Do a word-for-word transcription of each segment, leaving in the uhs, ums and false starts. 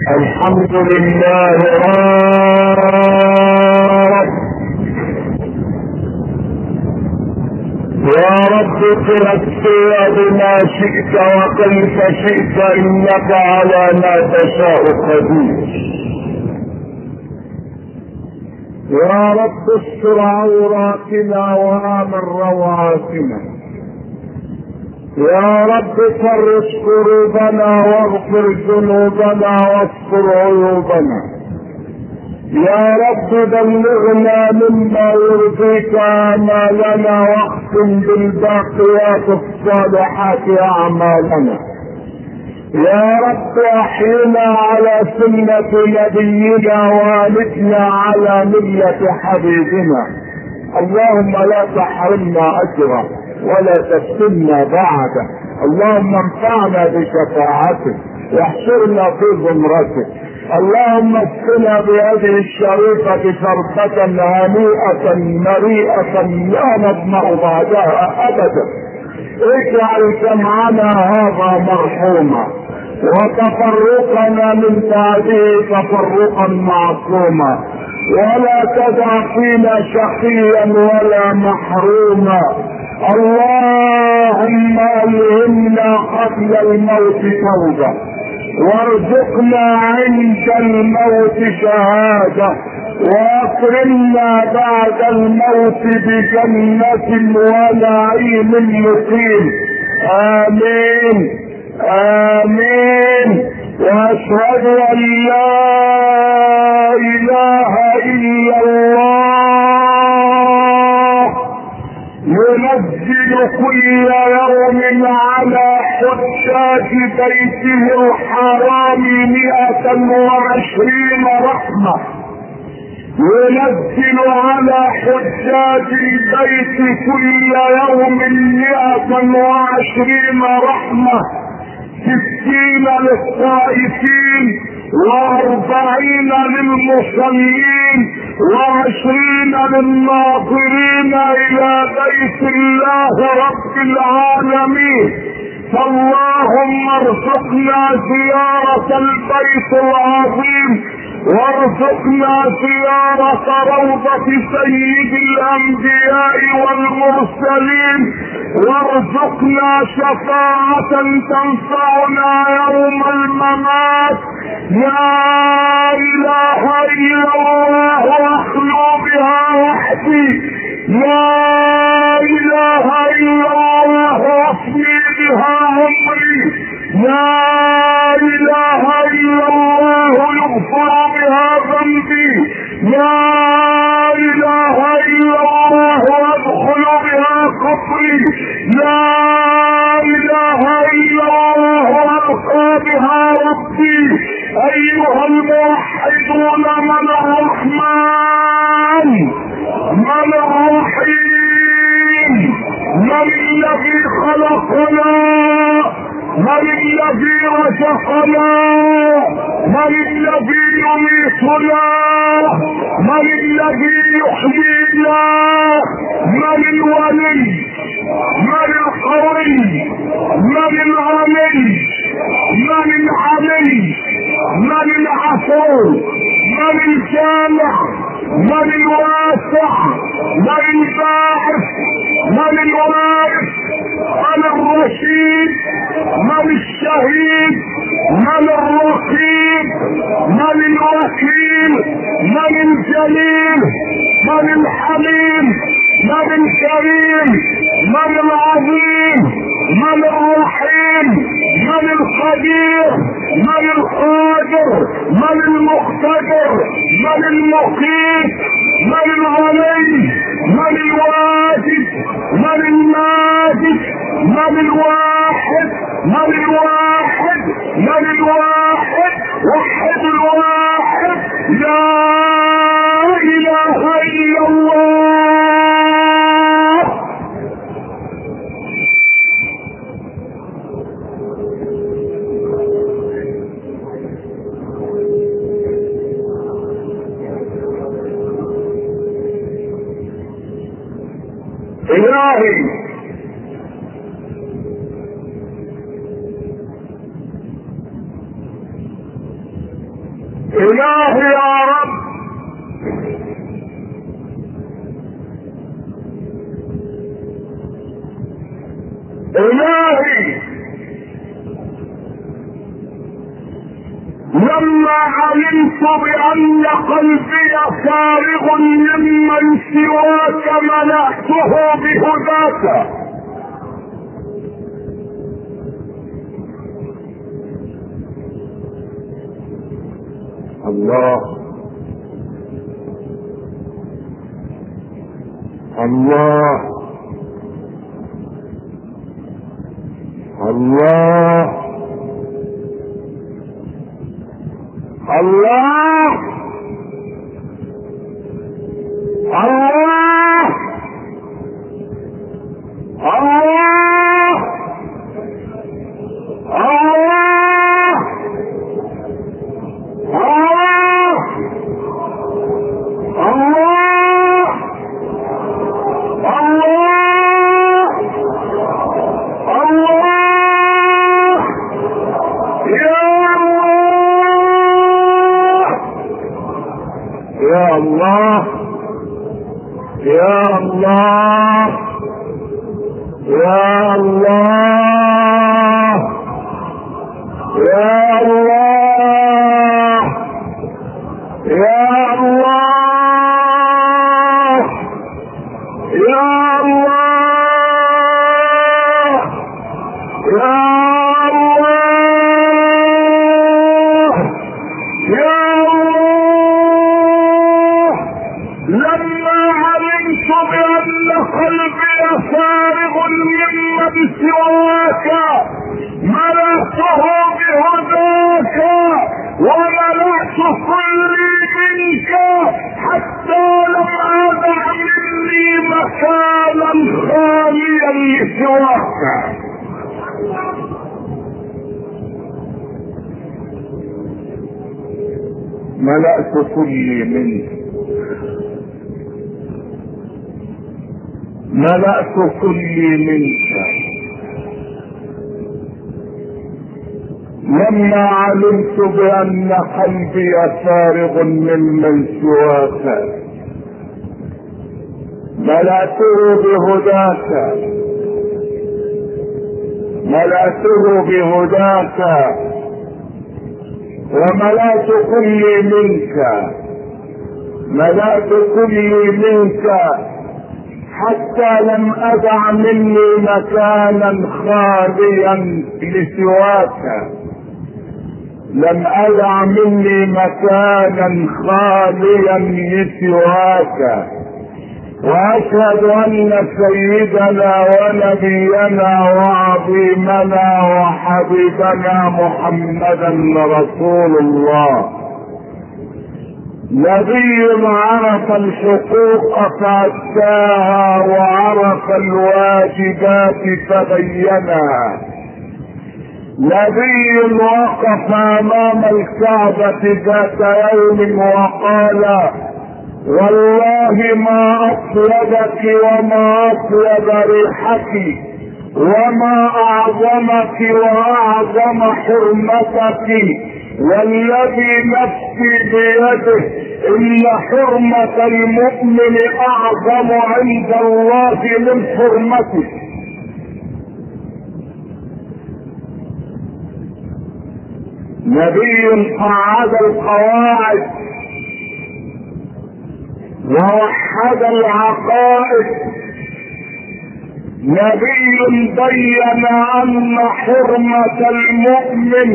الحمد لله رب. يا رب ترسل بما شئت وكيف شئت انك على ما تشاء قدير. يا رب استر عوراتنا وامن روعاتنا. يا رب فرج كروبنا واغفر ذنوبنا واستر عيوبنا. يا رب بلغنا مما يرضيك آمالنا واختم بالباقيات الصالحات أعمالنا. يا رب احينا على سنة نبينا وامتنا على ملة حبيبنا. اللهم لا تحرمنا اجره ولا تفتنا بعده. اللهم انفعنا بشفاعتك واحشرنا في زمرتك. اللهم اسقنا بهذه الشريفة شربة هنيئة مريئة لا نظمأ بعدها ابدا. اجعل جمعنا هذا مرحوما وتفرقنا من بعده تفرقا معصوما، ولا تدع فينا شقيا ولا محروما. اللهم الهمنا قبل الموت توبة، وارزقنا عند الموت شهادة، واكرمنا بعد الموت بجنة ونعيم مقيم. آمين آمين. وأشهد أن لا إله إلا الله ينزل كل يوم على حجاج بيته الحرام مئة وعشرين رحمة. ينزل على حجاج البيت كل يوم مئة وعشرين رحمة، ستين للطائفين واربعين للمصلين وعشرين للناظرين الى بيت الله رب العالمين. فاللهم ارزقنا زيارة البيت العظيم، وارزقنا زيارة روضة سيد الانبياء والمرسلين، وارزقنا شفاعة تنفعنا يوم الممات. لا اله الا الله واخلو بها وحدي. لا اله الا الله واصلي بها عمري. لا اله الا الله يغفر بها ذنبي. لا اله الا الله وادخل بها قبري. لا اله الا الله والقى بها ربي. ايها الموحدون من الرحمن من الرحيم من الذي خلقنا من الذي رزقنا من الذي يميتنا من الذي يحيينا من الولي من القوي من الغني من العلي من العفو من الجامع من الواسع من الباعث من الوارث من الرشيد من الشهيد من الرقيب من الوكيل من الجليل من الحليم من الكريم من العظيم من الرحيم من القدير من القادر من المقتدر من المقيت من الغني من الواجد من الماجد من الواحد من الواحد من الواحد وحد الواحد. لا اله الا الله. الهي إلهي يا رب، إلهي لما علمت بأن قلبي فارغ ممن سواك ملأته بهداك. الله الله الله الله الله الله الله يا الله يا الله يا الله يا الله يا الله يا الله يا الله يا الله لما علمت بأن قلبي فارغ ممن سواك ملأته بهداك وملأت كلي منك حتى لم أدع مني مكانا خاليا لسواك. ملأت كلي منك، ملأت كلي منك لما علمت بأن قلبي فارغ ممن سواك ملأته بهداك ملأته بهداك وملأت كلي منك ملأت كلي منك حتى لم أدع مني مكانا خاليا لسواك لم أدع مني مكانا خاليا لسواك. وأشهد أن سيدنا ونبينا وعظيمنا وحبيبنا محمدا رسول الله، نبي عرف الحقوق فأداها وعرف الواجبات فبينها، نبي وقف أمام الكعبة ذات يوم وقال والله ما أطيبك وما أطيب ريحك وما أعظمك وأعظم حرمتك والذي نفسي بيده إن حرمة المؤمن أعظم عند الله من حرمته. نبي قعد القواعد ووحد العقائد، نبي بين أن حرمة المؤمن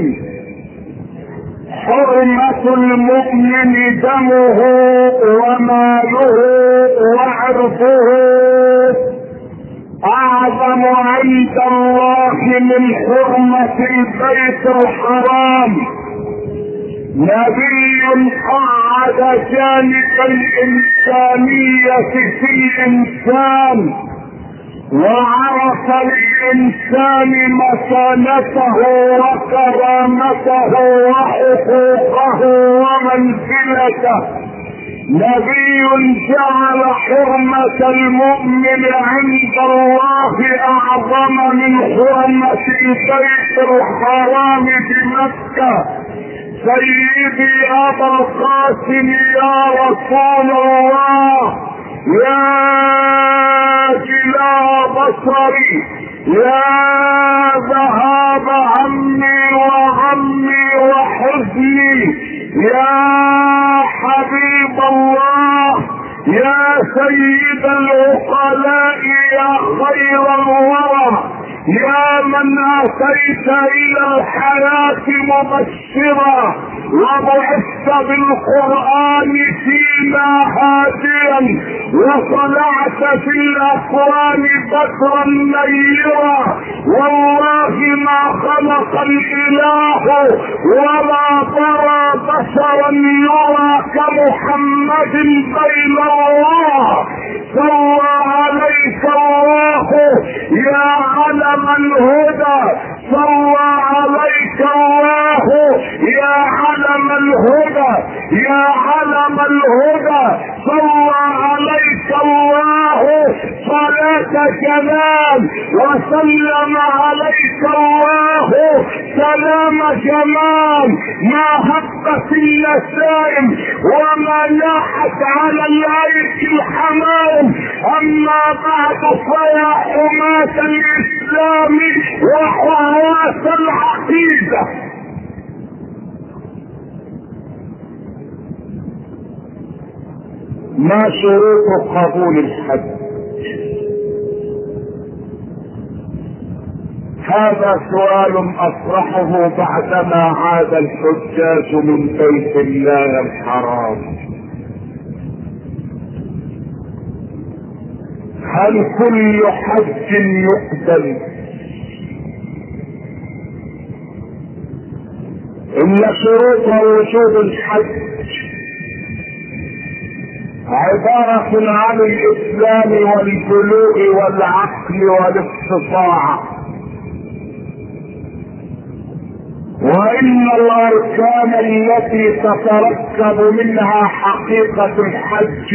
حرمة المؤمن دمه وماله وعرضه أعظم عند الله من حرمة البيت الحرام. نبي قعد جانب الإنسانية في الإنسان وعرف الإنسان مكانته وكرامته وحقوقه ومنزلته. نبي جعل حرمة المؤمن عند الله أعظم من حرمة البيت الحرام بمكة، سيدي ابا القاسم يا رسول الله، يا جلاء بصري، يا ذهاب همي وغمي وحزني، يا حبيب الله، يا سيد العقلاء، يا خير الورى، يا من اتيت الى الحياة مبشرا وبعثت بالقرآن فينا هاديا، وطلعت في الاكوان بدرا نيرا. والله ما خلق الاله ولا ترى بشرا يرى كمحمد بين الله. صلى عليك الله يا علم الهدى، صلى عليك الله يا علم الهدى، يا علم الهدى، صلى عليك الله صلاة جلال، وسلم عليك الله سلام جمال. ما هبت النسائم وما لاحت على الايك الحمام. اما بعد فيا حماة الاسلام وحراس العقيدة، ما شروط قبول الحج؟ هذا سؤال اطرحه بعدما عاد الحجاج من بيت الله الحرام. هل كل حج يقبل؟ ان شروط وجوب الحج عبارة عن الاسلام والبلوغ والعقل والاستطاعة، وان الاركان التي تتركب منها حقيقة الحج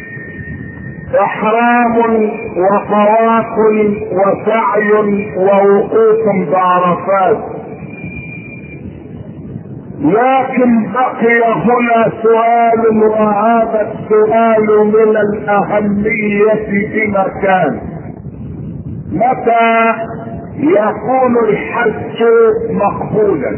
احرام وطواف وسعي ووقوف بعرفات. لكن بقي هنا سؤال، وهذا السؤال من الاهمية بمكان: متى يكون الحج مقبولا؟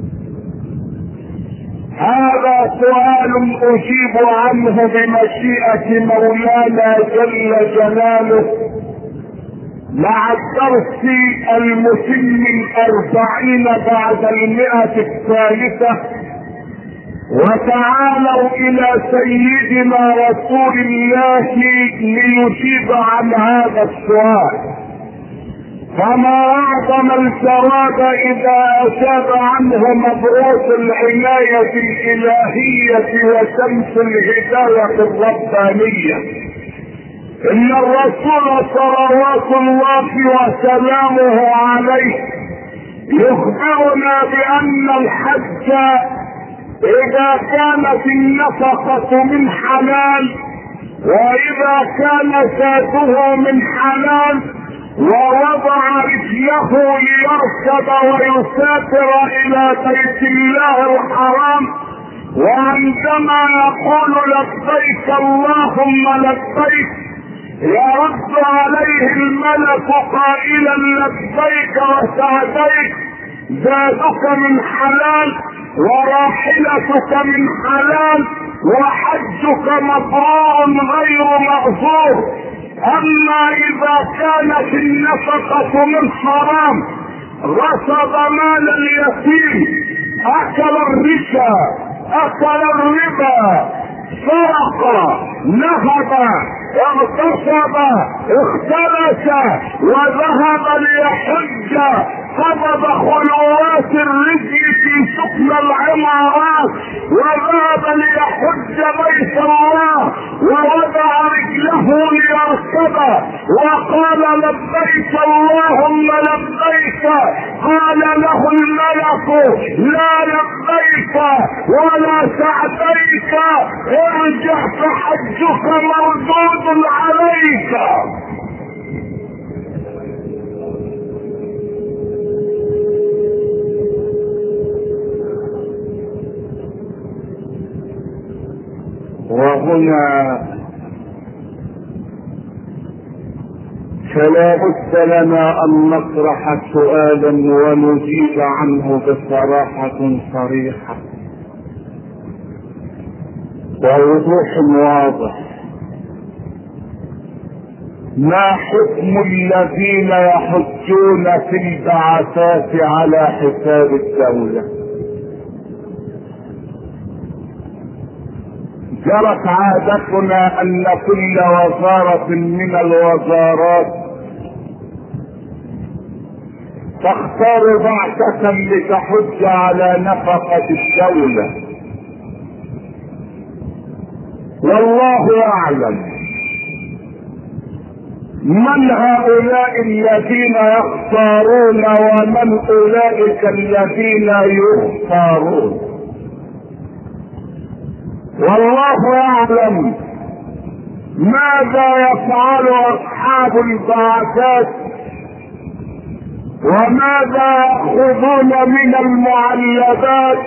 هذا سؤال اجيب عنه بمشيئة مولانا جل جلاله مع الدرس المتم الاربعين بعد المئة الثالثة. وتعالوا الى سيدنا رسول الله ليجيب عن هذا السؤال. فما اعظم الجواب اذا اجاب عنه مبعوث العناية الالهية وشمس الهداية الربانية. ان الرسول صلوات الله وسلامه عليه يخبرنا بان الحج اذا كانت النفقة من حلال، واذا كان زاده من حلال، ووضع رجله ليركب ويسافر الى بيت الله الحرام، وعندما يقول لبيك اللهم لبيك يرد عليه الملك قائلا لبيك وسعديك، زادك من حلال وراحلتك من حلال وحجك مبرور غير مغفور. اما اذا كانت النفقة من حرام، غصب مال اليتيم، اكل الرشا، اكل الربا، سرق، نهب، اغتصب، اختلس، وذهب ليحج، قبض خلوات الرجل في سكن العمارات، وذهب ليحج بيت الله، ووضع رجله ليركب، وقال لبيك اللهم لبيك، قال له الملك لا لبيك ولا سعديك، ارجع فحجك مردود عليك. وهنا فلا بد لنا ان نطرح سؤالا ونجيب عنه بصراحة صريحة ووضوح واضح. ما حكم الذين يحجون في البعثات على حساب الدولة؟ جرت عادتنا ان كل وزارة من الوزارات تختار بعثة لتحج على نفقة الدولة، والله اعلم من هؤلاء الذين يختارون ومن اولئك الذين يختارون، والله اعلم ماذا يفعل اصحاب البعثات وماذا يأخذون من المعلبات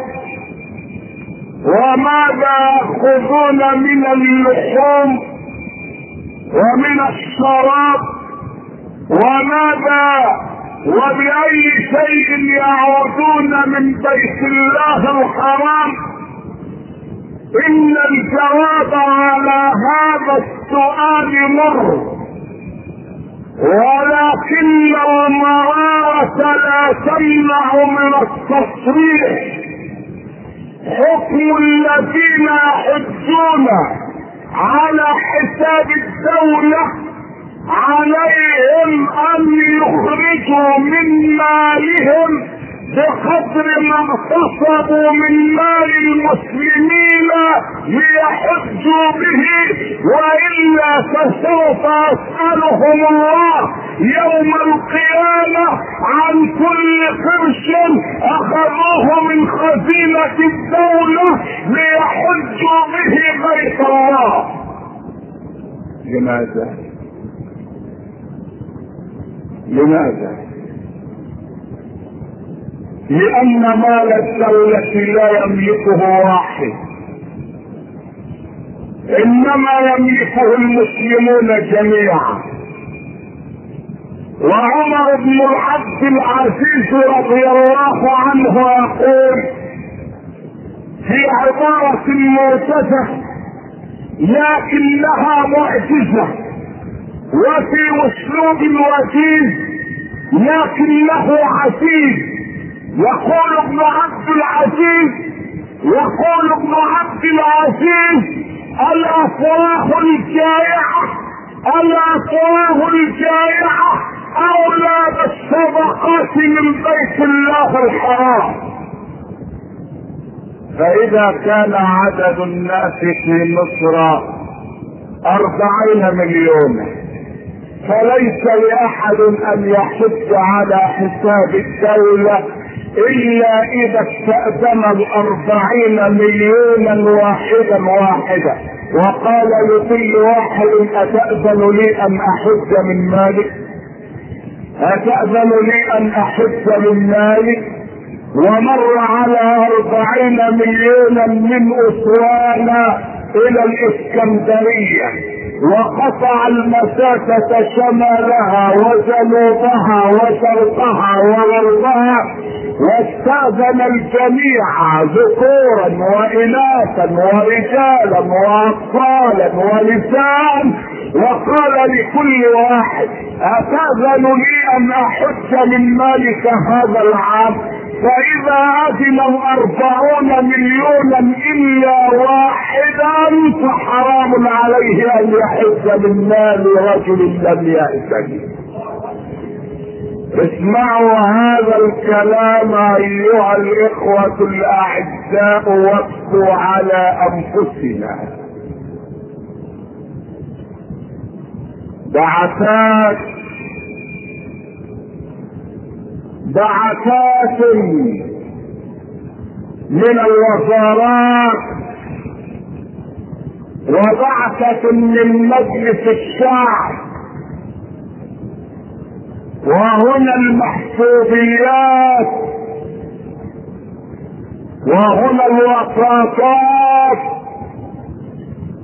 وماذا يأخذون من اللحوم ومن الشراب وماذا وبأي شيء يعودون من بيت الله الحرام. إن الجواب على هذا السؤال مر، ولكن المرارة لا تمنع من التصريح. حكم الذين يحجون على حساب الدولة عليهم أن يخرجوا من مالهم بقدر ما اغتصبوا من مال المسلمين ليحجوا به، وإلا فسوف يسألهم الله يوم القيامة عن كل قرش أخذوه من خزينة الدولة ليحجوا به بيت الله. لماذا؟ لماذا؟ لأن مال الدولة لا يملكه واحد، إنما يملكه المسلمون جميعا. وعمر بن عبد العزيز رضي الله عنه يقول في عبارة موجزة لكنها معجزة وفي أسلوب وجيز لكنه عزيز. يقول ابن عبد العزيز يقول ابن عبد العزيز الافواه الجائعة الافواه الجائعة اولى بالصدقات من بيت الله الحرام. فاذا كان عدد الناس في مصر اربعين مليون فليس لاحد ان يحج على حساب الدولة الا اذا استأذن الاربعين مليونا واحدا واحدا وقال لكل واحد اتأذن لي ان احج من مالك اتأذن لي ان احج من مالك. ومر على اربعين مليونا من اسوان الى الاسكندرية وقطع المسافة شمالها وجنوبها وشرقها وغربها واستأذن الجميع ذكورا وإناثا ورجالا وأطفالا ونساء وقال لكل واحد أتأذن لي أن أحج من مالك هذا العام؟ فإذا أذن الأربعون مليونا إلا واحدا فحرام عليه أن يحج من مال رجل لم يأذن. اسمعوا هذا الكلام أيها الإخوة الأعزاء وابكوا على أنفسنا. بعثات بعثات من الوزارات وبعثة من مجلس الشعب، وهنا المحسوبيات وهنا الوساطات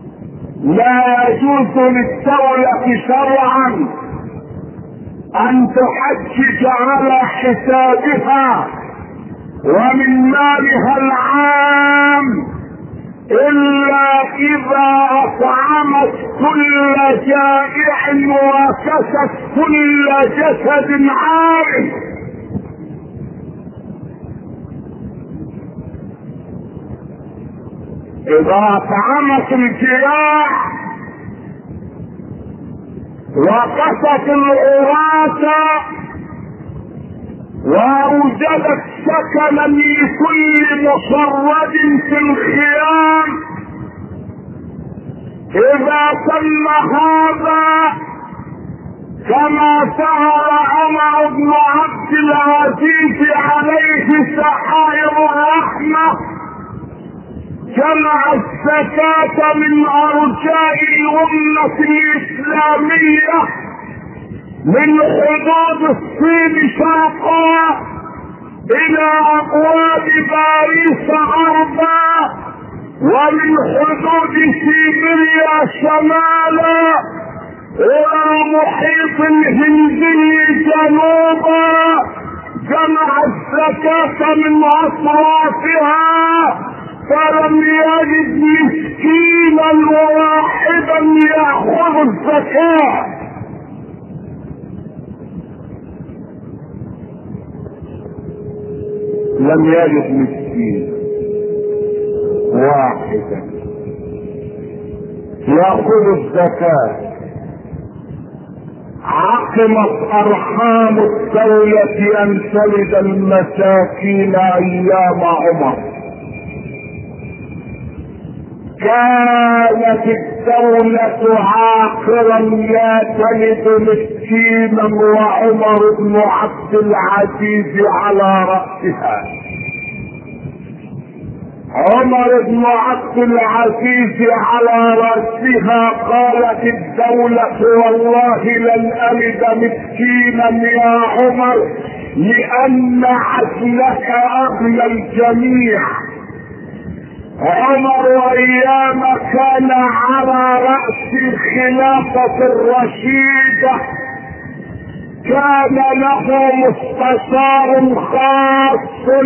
لا يجوز للدولة شرعا ان تحجج على حسابها ومن مالها العام الا اذا اطعمت كل جائع وكست كل جسد عار. اذا اطعمت الجياع وكست العراة واوجدت سكنا لكل مشرد في الخيام، اذا تم هذا كما فعل عمر بن عبد العزيز عليه سحائر الرحمة، جمع الزكاة من ارجاء الامة الاسلامية من حدود الصين شرقا الى ابواب باريس غربا، ومن حدود سيبيريا شمالا الى المحيط الهندي جنوبا، جمع الزكاة من اطرافها، فلم يجد مسكينا واحدا ياخذ الزكاة. لم يجد مسكين واحدا ياخذ الزكاة. عقمت ارحام الدولة ان تلد المساكين ايام عمر. كانت الدولة عاقرا لا تلد مسكينا وعمر بن عبد العزيز على رأسها. عمر بن عبد العزيز على رأسها. قالت الدولة والله لن ألد مسكينا يا عمر لأن عدلك أغلى الجميع. عمر ايام كان على رأس الخلافة الرشيدة كان له مستشار خاص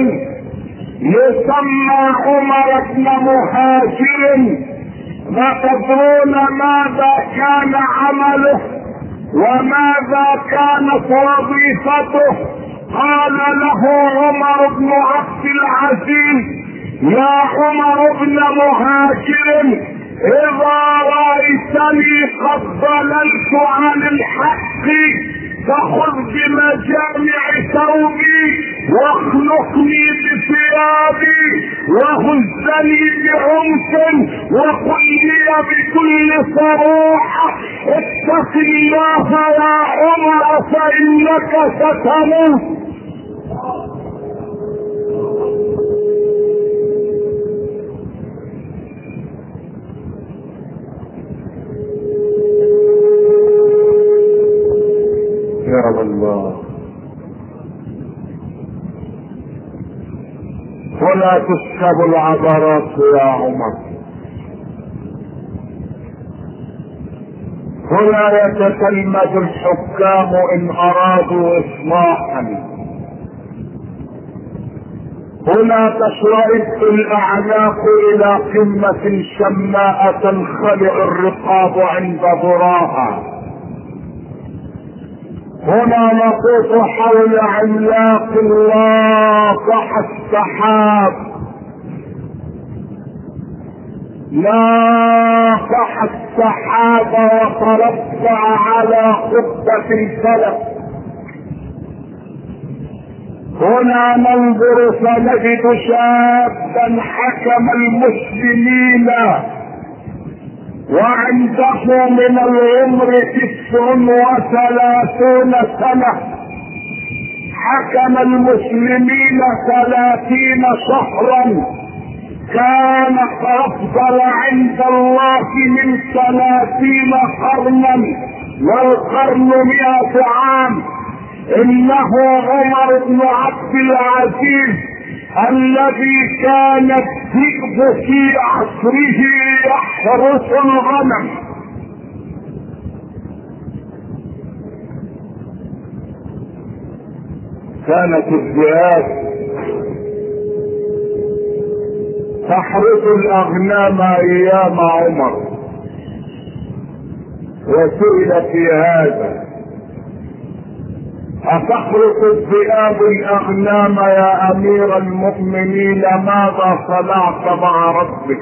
يسمى عمر بن مهاجر. وتدرون ماذا كان عمله وماذا كانت وظيفته؟ قال له عمر بن عبد العزيز: يا عمر بن مهاجر، اذا رأيتني قد ضللت عن الحق فخذ بمجامع ثوبي واخلقني بثيابي وهزني بعنف وقل لي بكل صراحة: اتق الله يا عمر فانك ستموت. يا الله، ولا تسكب العبرات يا عمر. هنا يتتلمذ الحكام ان ارادوا اصلاحا. هنا تشرئب الاعناق الى قمة شماء تنخلع الرقاب عند ذراها. هنا نطوف حول عملاق لاقح السحاب، لاقح السحاب وترفع على خطة الفلك. هنا ننظر فنجد شابا حكم المسلمين وعنده من العمر تسع وثلاثون سنة، حكم المسلمين ثلاثين شهرا، كان افضل عند الله من ثلاثين قرنا، والقرن مئة عام. انه عمر بن عبد العزيز الذي كان الذئب في عصره يحرس الغنم. كانت الذئاب تحرس الاغنام ايام عمر، وسئل في هذا: أتحرس الذئاب الأغنام يا أمير المؤمنين؟ ماذا صنعت مع ربك؟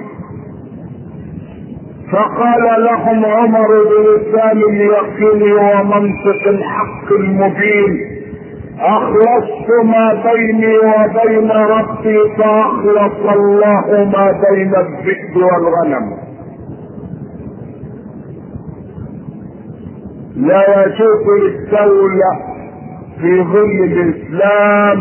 فقال لهم عمر بلسان اليقين ومنطق الحق المبين: أخلصت ما بيني وبين ربي فأخلص الله ما بين الذئب والغنم. لا يجوز للدولة في ظل الاسلام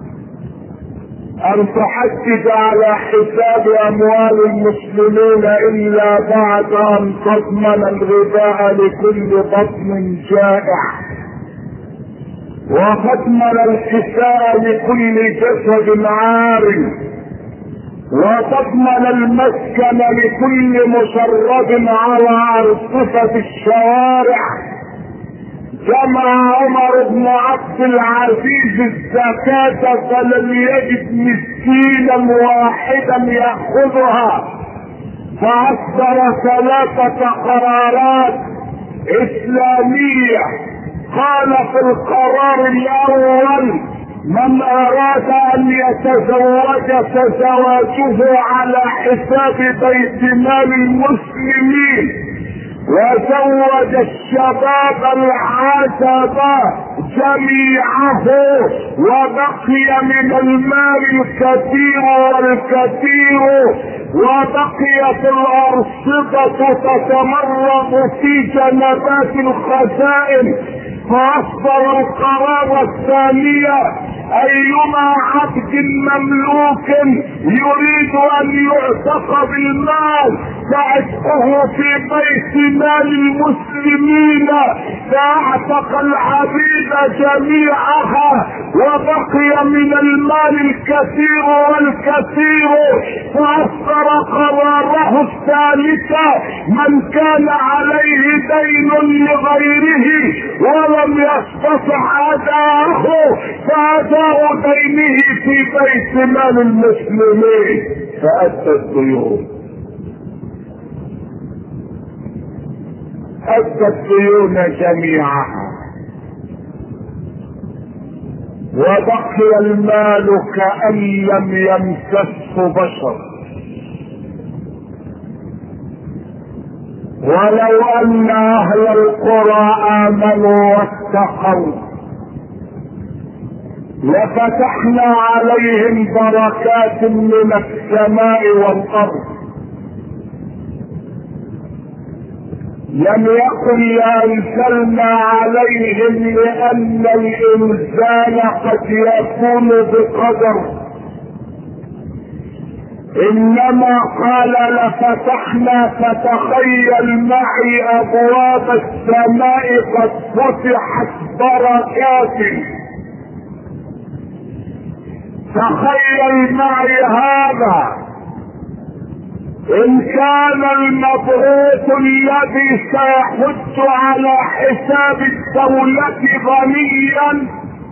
ان تحدد على حساب اموال المسلمين الا بعد ان تضمن الغذاء لكل بطن جائع، وتضمن الكساء لكل جسد عار، وتضمن المسكن لكل مشرد على ارصفة الشوارع. جمع عمر بن عبد العزيز الزكاة فلم يجد مسكينا واحدا يأخذها، فأصدر ثلاثة قرارات إسلامية. قال في القرار الأول: من أراد أن يتزوج فزواجه على حساب بيت مال المسلمين، وزوج الشباب العتبة جميعه، وبقي من المال الكثير والكثير، وبقيت الأرصدة تتمرغ في جنبات الخزائن. فأصدر القرار الثانية: أيما عبد مملوك يريد أن يعتق بالمال فعتقه في بيت مال المسلمين، فاعتق العبيد جميعها، وبقي من المال الكثير والكثير. فأصدر قراره الثالثة: من كان عليه دين لغيره ولم يستطع أداءه فأداء دينه في بيت مال المسلمين، فأدى الديون. أدى الديون جميعها، وبقي المال كأن لم يمسسه بشر. ولو أن أهل القرى آمنوا واتقوا لفتحنا عليهم بركات من السماء والأرض. لم يكن لأنزلنا عليهم لأن الإنزال قد يكون بقدر، انما قال لفتحنا. فتخيل معي ابواب السماء قد فتحت بركات. تخيل معي هذا، ان كان المبعوث الذي سيحج على حساب الدولة غنيا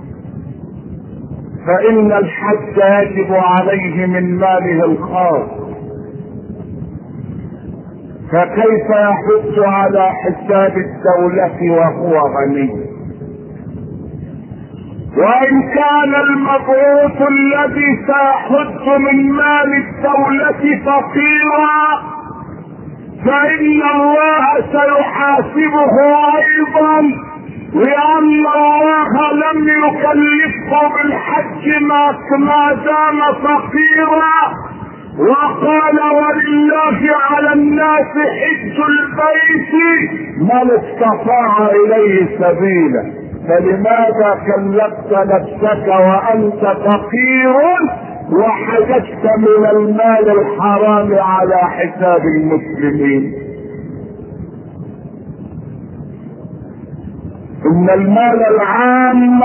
فإن الحج يجب عليه من ماله الخاص، فكيف يحج على حساب الدولة وهو غني؟ وإن كان المبعوث الذي سيحج من مال الدولة فقيرا فإن الله سيحاسبه أيضا، لأن الله لم يكلفه بالحج ما دام فقيرا. وقال: ولله على الناس حج البيت من استطاع إليه سبيلا. فلماذا كلفت نفسك وأنت فقير وحججت من المال الحرام على حساب المسلمين؟ ان المال العام،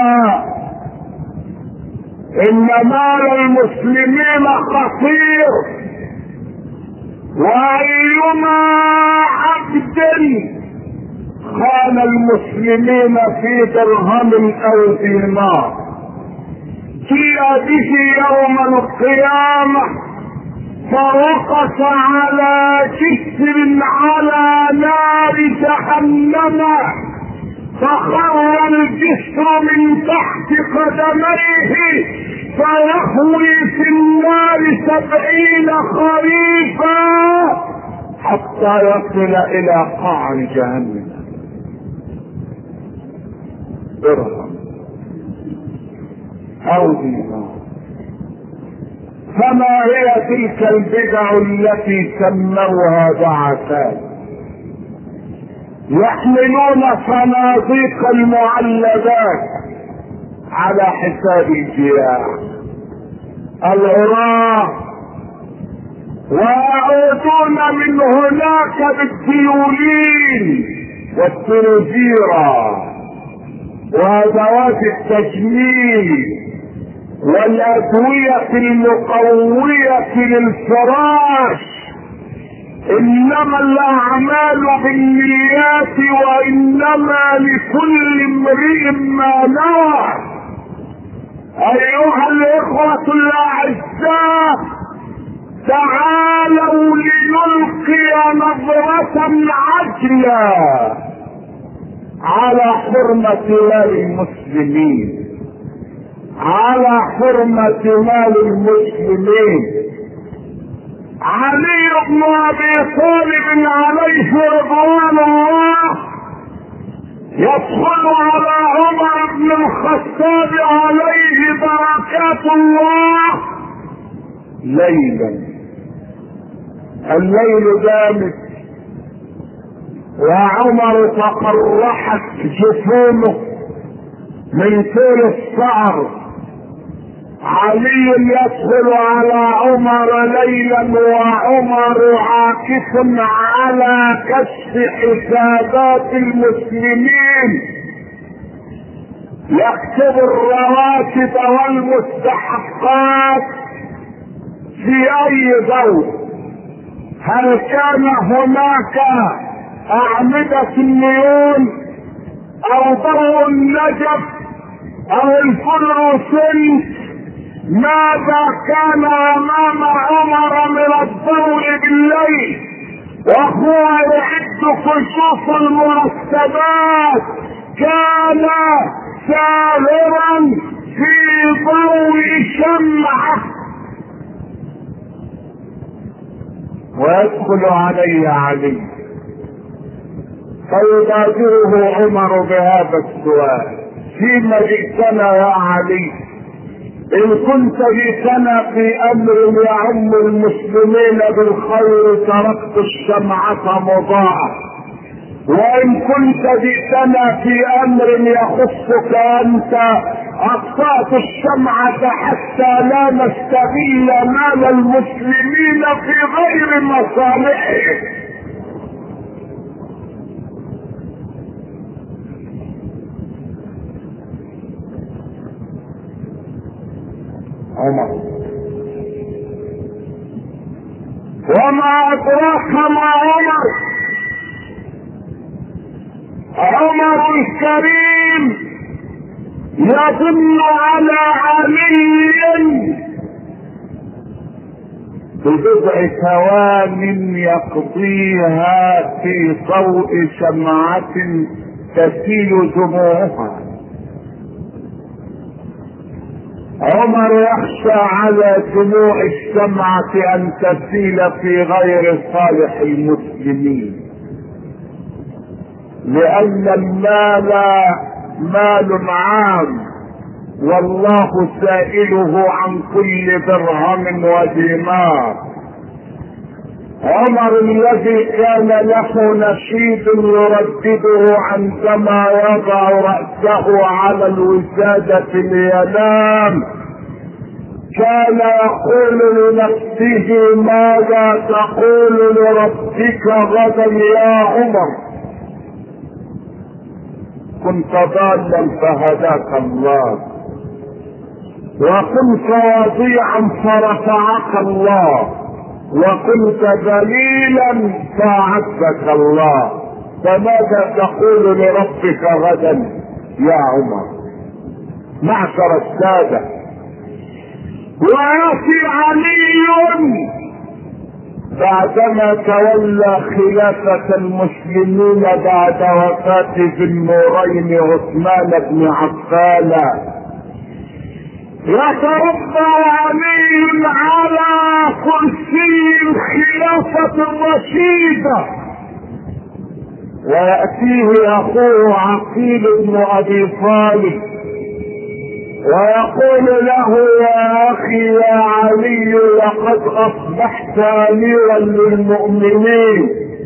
ان مال المسلمين خطير، وايما عبد خان المسلمين في درهم او دينار جيء به يوم القيامة فرقص على جسر على نار جهنم فخر الجسر من تحت قدميه فيهوي في النار سبعين خريفا حتى يصل الى قعر جهنم. درهم او دينار. فما هي تلك البدع التي سموها بعثات؟ يحملون صناديق المعلبات على حساب الجياع العراة، ويعودون من هناك بالتيولين والتنزيرة وادوات التجميل والادوية المقوية للفراش. انما الاعمال بالنيات وانما لكل امرئ ما نوى. ايها الاخوة الاعزاء، تعالوا لنلقي نظرة عاجلة على حرمة مال المسلمين، على حرمة مال المسلمين. علي بن ابي طالب عليه رضوان الله يدخل على عمر بن الخطاب عليه بركات الله ليلا. الليل دامت وعمر تقرحت جفونه من طول السهر. علي يدخل على عمر ليلا وعمر عاكف على كشف حسابات المسلمين، يكتب الرواتب والمستحقات في اي ضوء. هل كان هناك اعمدة النيون او ضوء النجف او الفلوسنت؟ ماذا كان امام عمر من الضوء بالليل وهو يعد كشوف المرتبات؟ كان ساهرا في ضوء شمعة. ويدخل علي علي فيبادره عمر بهذا السؤال: فيما جئتنا يا علي؟ ان كنت جئتنا في امر يعم المسلمين بالخير تركت الشمعة مضاءة، وان كنت جئتنا في امر يخصك انت اطفأت الشمعة حتى لا نستغل مال المسلمين في غير مصالحهم. عمر: وما ادراك ما عمر؟ عمر الكريم يظن على علي ببضع ثوان يقضيها في ضوء شمعة تسيل دموعها. عمر يخشى على دموع الشمعة ان تسيل في غير صالح المسلمين، لان المال مال عام والله سائله عن كل درهم ودينار. عمر الذي كان له نشيد يردده عندما يضع رأسه على الوسادة لينام، كان يقول لنفسه: ماذا تقول لربك غدا يا عمر؟ كنت ضالا فهداك الله، وكنت وضيعا فرفعك الله، وكنت ذليلا فاعزك الله، فماذا تقول لربك غدا يا عمر؟ معشر السادة، ويأتي علي بعدما تولى خلافة المسلمين بعد وفاة ذي النورين عثمان بن عفان، يتربى علي على كرسي الخلافة الرشيدة، ويأتيه أخوه عقيل بن أبي طالب ويقول له يا أخي يا علي لقد أصبحت أميرا للمؤمنين،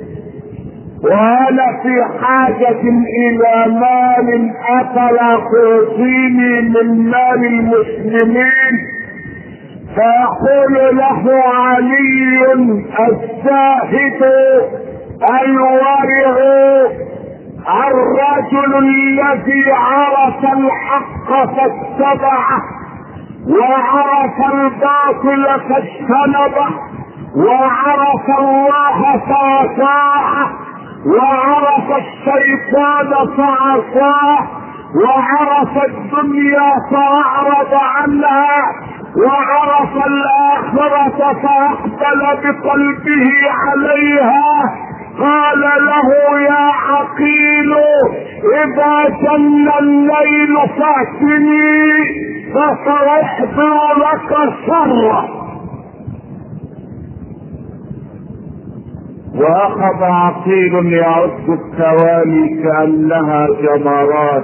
وأنا في حاجة إلى مال أفلا تعطيني من مال المسلمين؟ فيقول له علي الزاهد الورع الرجل الذي عرف الحق فاتبعه وعرف الباطل فاجتنبه وعرف الله فاطاعه وعرف الشيطان فعصاه وعرف الدنيا فأعرض عنها وعرف الآخرة فأقبل بقلبه عليها. قال له يا عقيل إذا جن الليل فأتني فسأحضر لك شره. واخذ عقيل يعد الثواني كأنها جمرات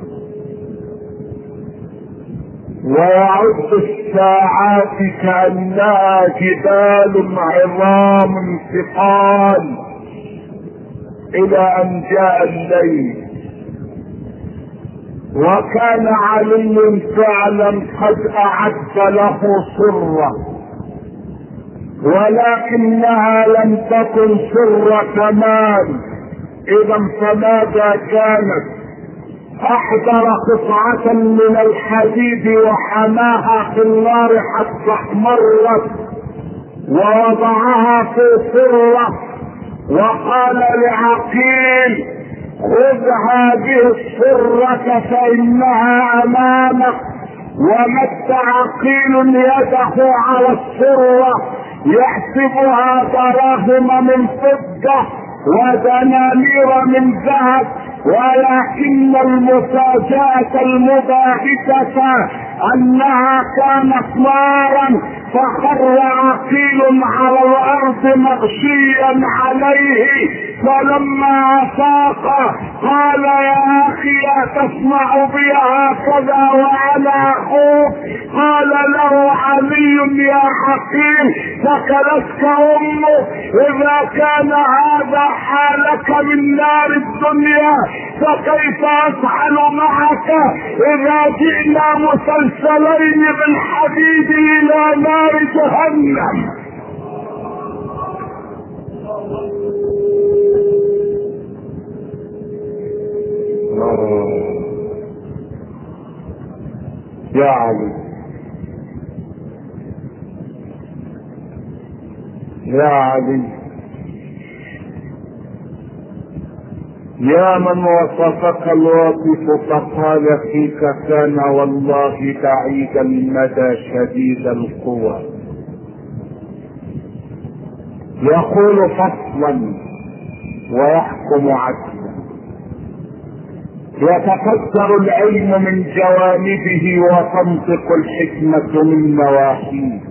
ويعد الساعات كأنها جبال عظام ثقال، الى ان جاء الليل. وكان علي فعلا قد اعد له سره، ولكنها لم تكن سر كمال. اذا فماذا كانت؟ احضر قطعة من الحديد وحماها في النار حتى احمرت ووضعها في سرة وقال لعقيل خذ هذه السرة فانها امامك. ومد عقيل يده على السرة يحسبها دراهم من فضة ودنانير من ذهب، ولكن المفاجأة المباهجة انها كانت نارا. فخر عقيل على الارض مغشيا عليه، فلما افاق قال يا اخي تصنع بي هكذا وانا اخوك؟ قال له علي يا عقيل ثكلتك امك، اذا كان هذا حالك من نار الدنيا فكيف افعل معك اذا جئنا مسلسلين بالحديد الى نار جهنم؟ يا علي يا علي يا من وصفك الواصف فقال فيك كان والله بعيد المدى شديد القوى، يقول فصلا ويحكم عدلا، يتفجر العلم من جوانبه وتنطق الحكمة من نواحيه،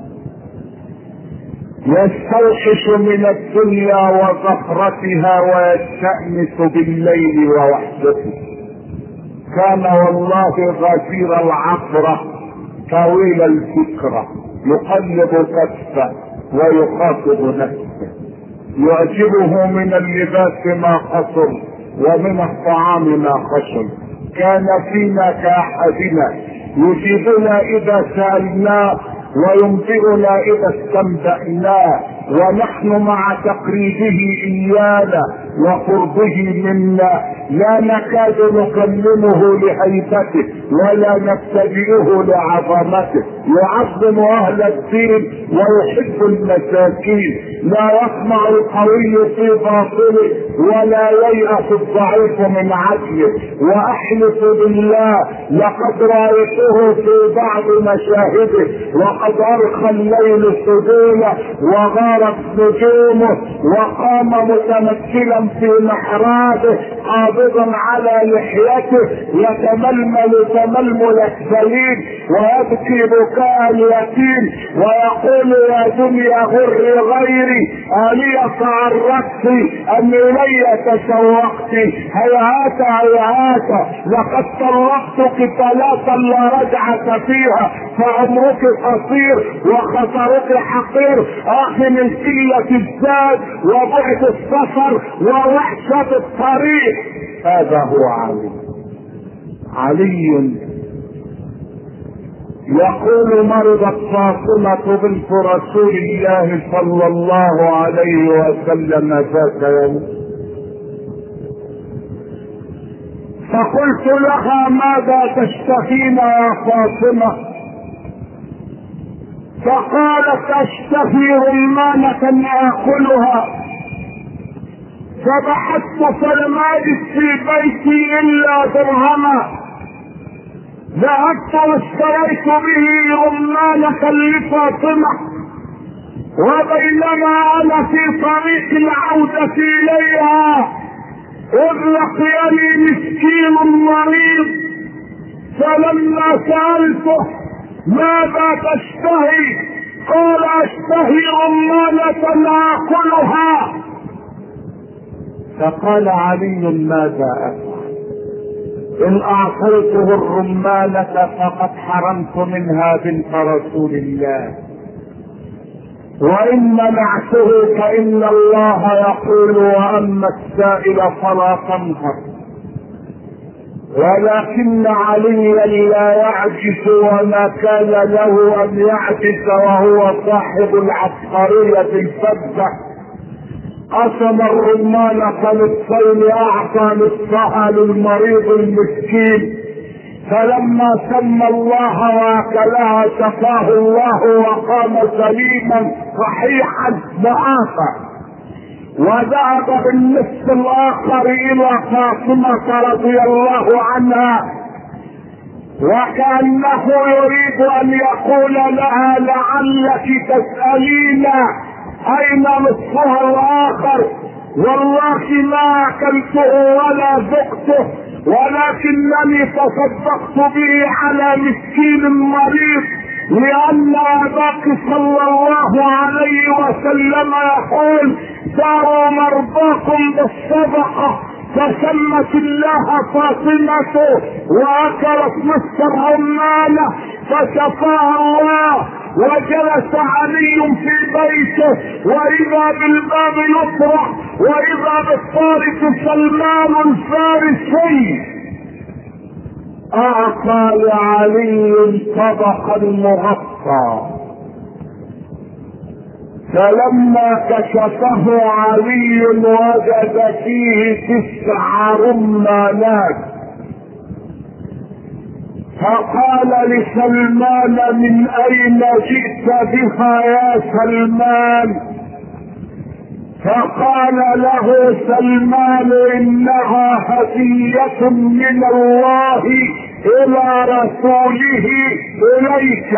يستوحش من الدنيا وزهرتها ويستأنس بالليل ووحدته. كان والله غزير العبرة طويل الفكرة، يقلب كفه ويخاطب نفسه، يعجبه من اللباس ما قصر ومن الطعام ما خشن. كان فينا كأحدنا يجيبنا إذا سألناه وينبئنا إذا استنبأناه، ونحن مع تقريبه إيانا وقربه منا لا نكاد نكلمه لهيبته ولا نتبعه لعظمته. يعظم اهل الدين ويحب المساكين، لا يطمع القوي في باطله ولا ييأس الضعيف من عدله. واحلف بالله لقد رايته في بعض مشاهده وقد ارخى الليل سدوله وغارت نجومه وقام متمثلا في محرابه قابضا على لحيته يتململ تململ السليم ويبكي بكاء اليتيم ويقول يا دنيا غري غيري الي تعرضت ام الي تشوقت هيهات هيهات لقد طلقتك ثلاثا لا رجعة فيها فعمرك قصير وخطرك حقير. اخي من قلة الزاد وبعد السفر ووحشة الطريق. هذا هو علي. علي يقول مرضت فاطمة بنت رسول الله صلى الله عليه وسلم ذات يوم، فقلت لها ماذا تشتهين يا فاطمة؟ فقالت اشتهي رمانة اكلها. فبحثت فلم اجد في بيتي الا درهما، ذهبت واشتريت به رمانة لفاطمة، وبينما انا في طريق العودة اليها اذ لقيني مسكين مريض، فلما سألته ماذا تشتهي قال اشتهي رمانة اكلها. فقال علي ماذا افعل؟ ان اعطيته الرمانة فقد حرمت منها بنت رسول الله، وان منعته فان الله يقول واما السائل فلا تنهر. ولكن عليا لا يعجز وما كان له ان يعجز وهو صاحب العبقرية الفذة. قسم الرمانة نصفين اعطى نصفها للمريض المسكين، فلما سمى الله واكلها شفاه الله وقام سليما صحيحا معافى. وذهب بالنصف الاخر الى فاطمة رضي الله عنها وكأنه يريد ان يقول لها لعلك تسألين اين نصفها الاخر. والله ما اكلته ولا ذقته ولكنني تصدقت به على مسكين مريض، لان اباك صلى الله عليه وسلم يقول داروا مرضاكم بالصدقة. فسمت الله فاطمة واكلت نصف الرمانة فشفاها الله. وجلس علي في بيته واذا بالباب يطرح واذا بالطارق سلمان الفارسي اعطى لعلي طبقا مغطى. فلما كشفه علي وجد فيه تسع رمانات، فقال لسلمان من اين جئت بها يا سلمان؟ فقال له سلمان انها هدية من الله الى رسوله اليك.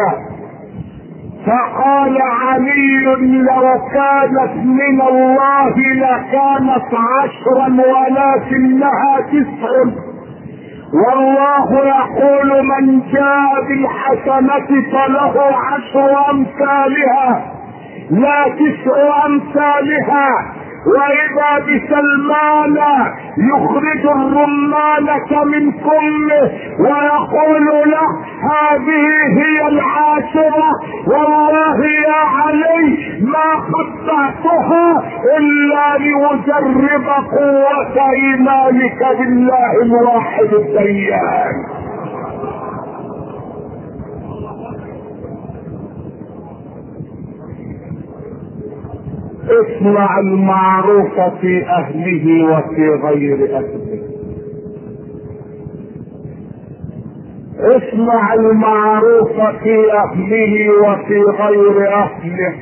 فقال علي لو كانت من الله لكانت عشرا ولكنها تسع، والله يقول من جاء بالحسنة فله عشر امثالها لا تسع امثالها. واذا بسلمان يخرج الرمانة من فمه ويقول له هذه هي العاشرة، والله يا علي ما قطعتها الا ليجرب قوة ايمانك بالله الواحد الديان. اصنع المعروف في اهله وفي غير اهله. اصنع المعروف في اهله وفي غير اهله،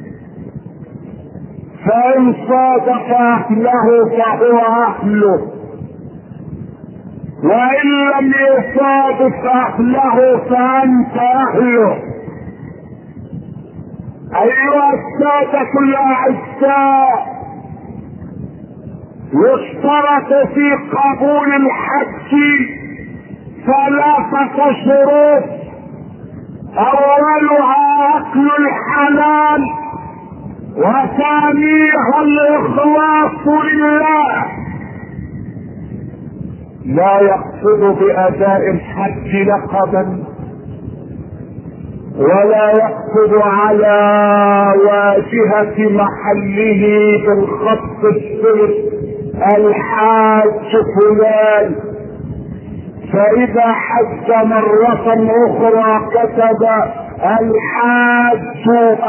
فان صادق اهله فهو اهله، وان لم يصادق اهله فانت اهله. ايها السادة الاعزاء، يشترط في قبول الحج ثلاثة شروط: اولها اكل الحلال، وثانيها الاخلاص لله. لا يقصد باداء الحج لقبا، ولا يقصد على واجهة محله بالخط السلس الحاج فلان، فإذا حج مرة أخرى كتب الحاج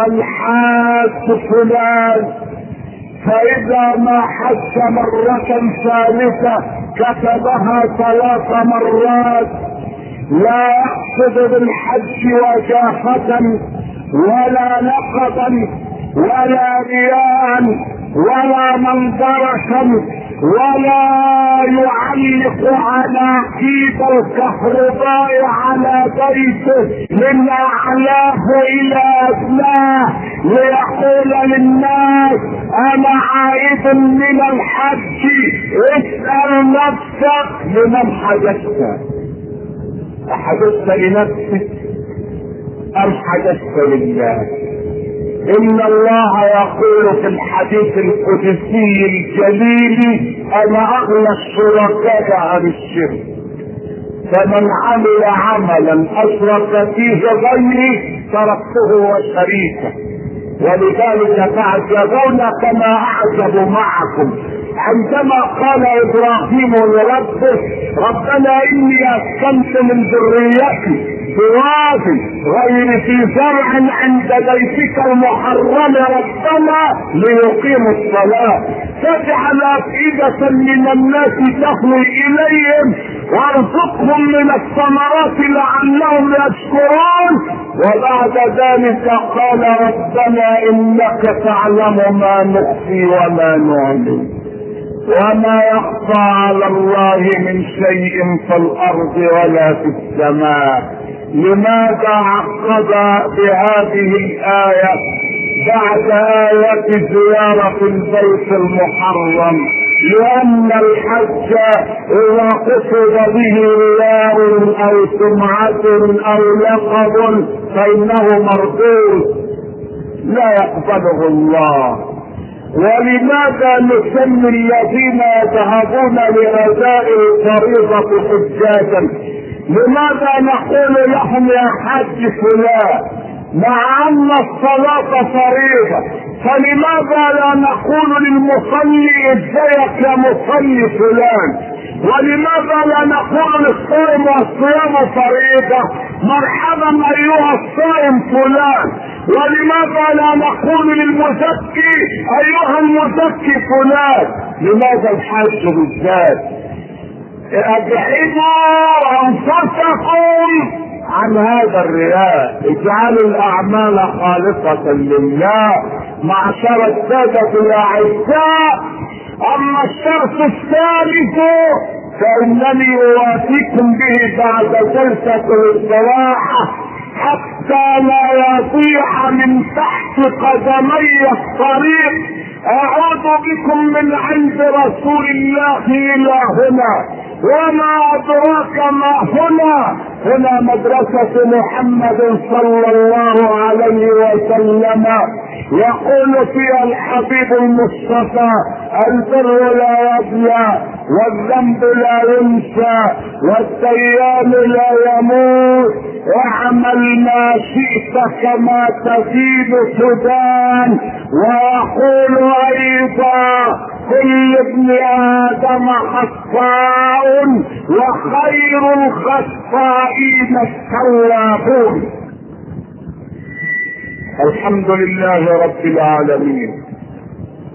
الحاج فلان، فإذا ما حج مرة ثالثة كتبها ثلاث مرات. لا يقصد بالحج وجاهة ولا لقبا ولا رياء ولا منظرة، ولا يعلق على كيد الكهرباء على بيته من اعلاه الى ادناه ليقول للناس انا عائد من الحج. اسأل نفسك لمن حدثت، احدثت لنفسك ام حدثت لله؟ ان الله يقول في الحديث القدسي الجليل انا اغنى الشركاء عن الشرك، فمن عمل عملا اشرك فيه غيري تركته وشريكه. ولذلك تعجبون كما اعجب معكم عندما قال ابراهيم لربه ربنا اني اسكنت من ذريتي بواد غير في زرع عند بيتك المحرم ربنا ليقيموا الصلاة فاجعل أفئدة من الناس تهوي إليهم وارزقهم من الثمرات لعلهم يشكرون. وبعد ذلك قال ربنا إنك تعلم ما نخفي وما نعلن وما يخفى على الله من شيء في الأرض ولا في السماء. لماذا عقب بهذه الآية بعد آية زيارة البيت المحرم؟ لأن الحج إذا قصد به رياء أو سمعة أو لقب فإنه مردود لا يقبله الله. ولماذا نسمي الذين يذهبون لأداء الفريضة حجاجا؟ لماذا نقول لهم يا حج فلان مع ان الصلاة فريضة؟ فلماذا لا نقول للمصلي ازيك يا مصلي فلان؟ ولماذا لا نقول للصائم والصيام فريضة مرحبا ايها الصائم فلان؟ ولماذا لا نقول للمزكي ايها المزكي فلان؟ لماذا الحج بالذات؟ ابعدوا انفسكم عن هذا الرياء، اجعلوا الاعمال خالصة لله. معشر السادة الاعزاء، اما الشرط الثالث فانني اوافيكم به بعد جلسة الاستراحة حتى لا يطيح من تحت قدمي الطريق. اعوذ بكم من عند رسول الله الى هنا. وما ادراك ما هنا؟ هنا مدرسة محمد صلى الله عليه وسلم. يقول فيها الحبيب المصطفى البر لا يبلى والذنب لا ينسى والديان لا يموت واعمل ما شئت كما تزيد تدان. ويقول ايضا كل ابن ادم خطاء وخير الخطائين التوابون. الحمد لله رب العالمين،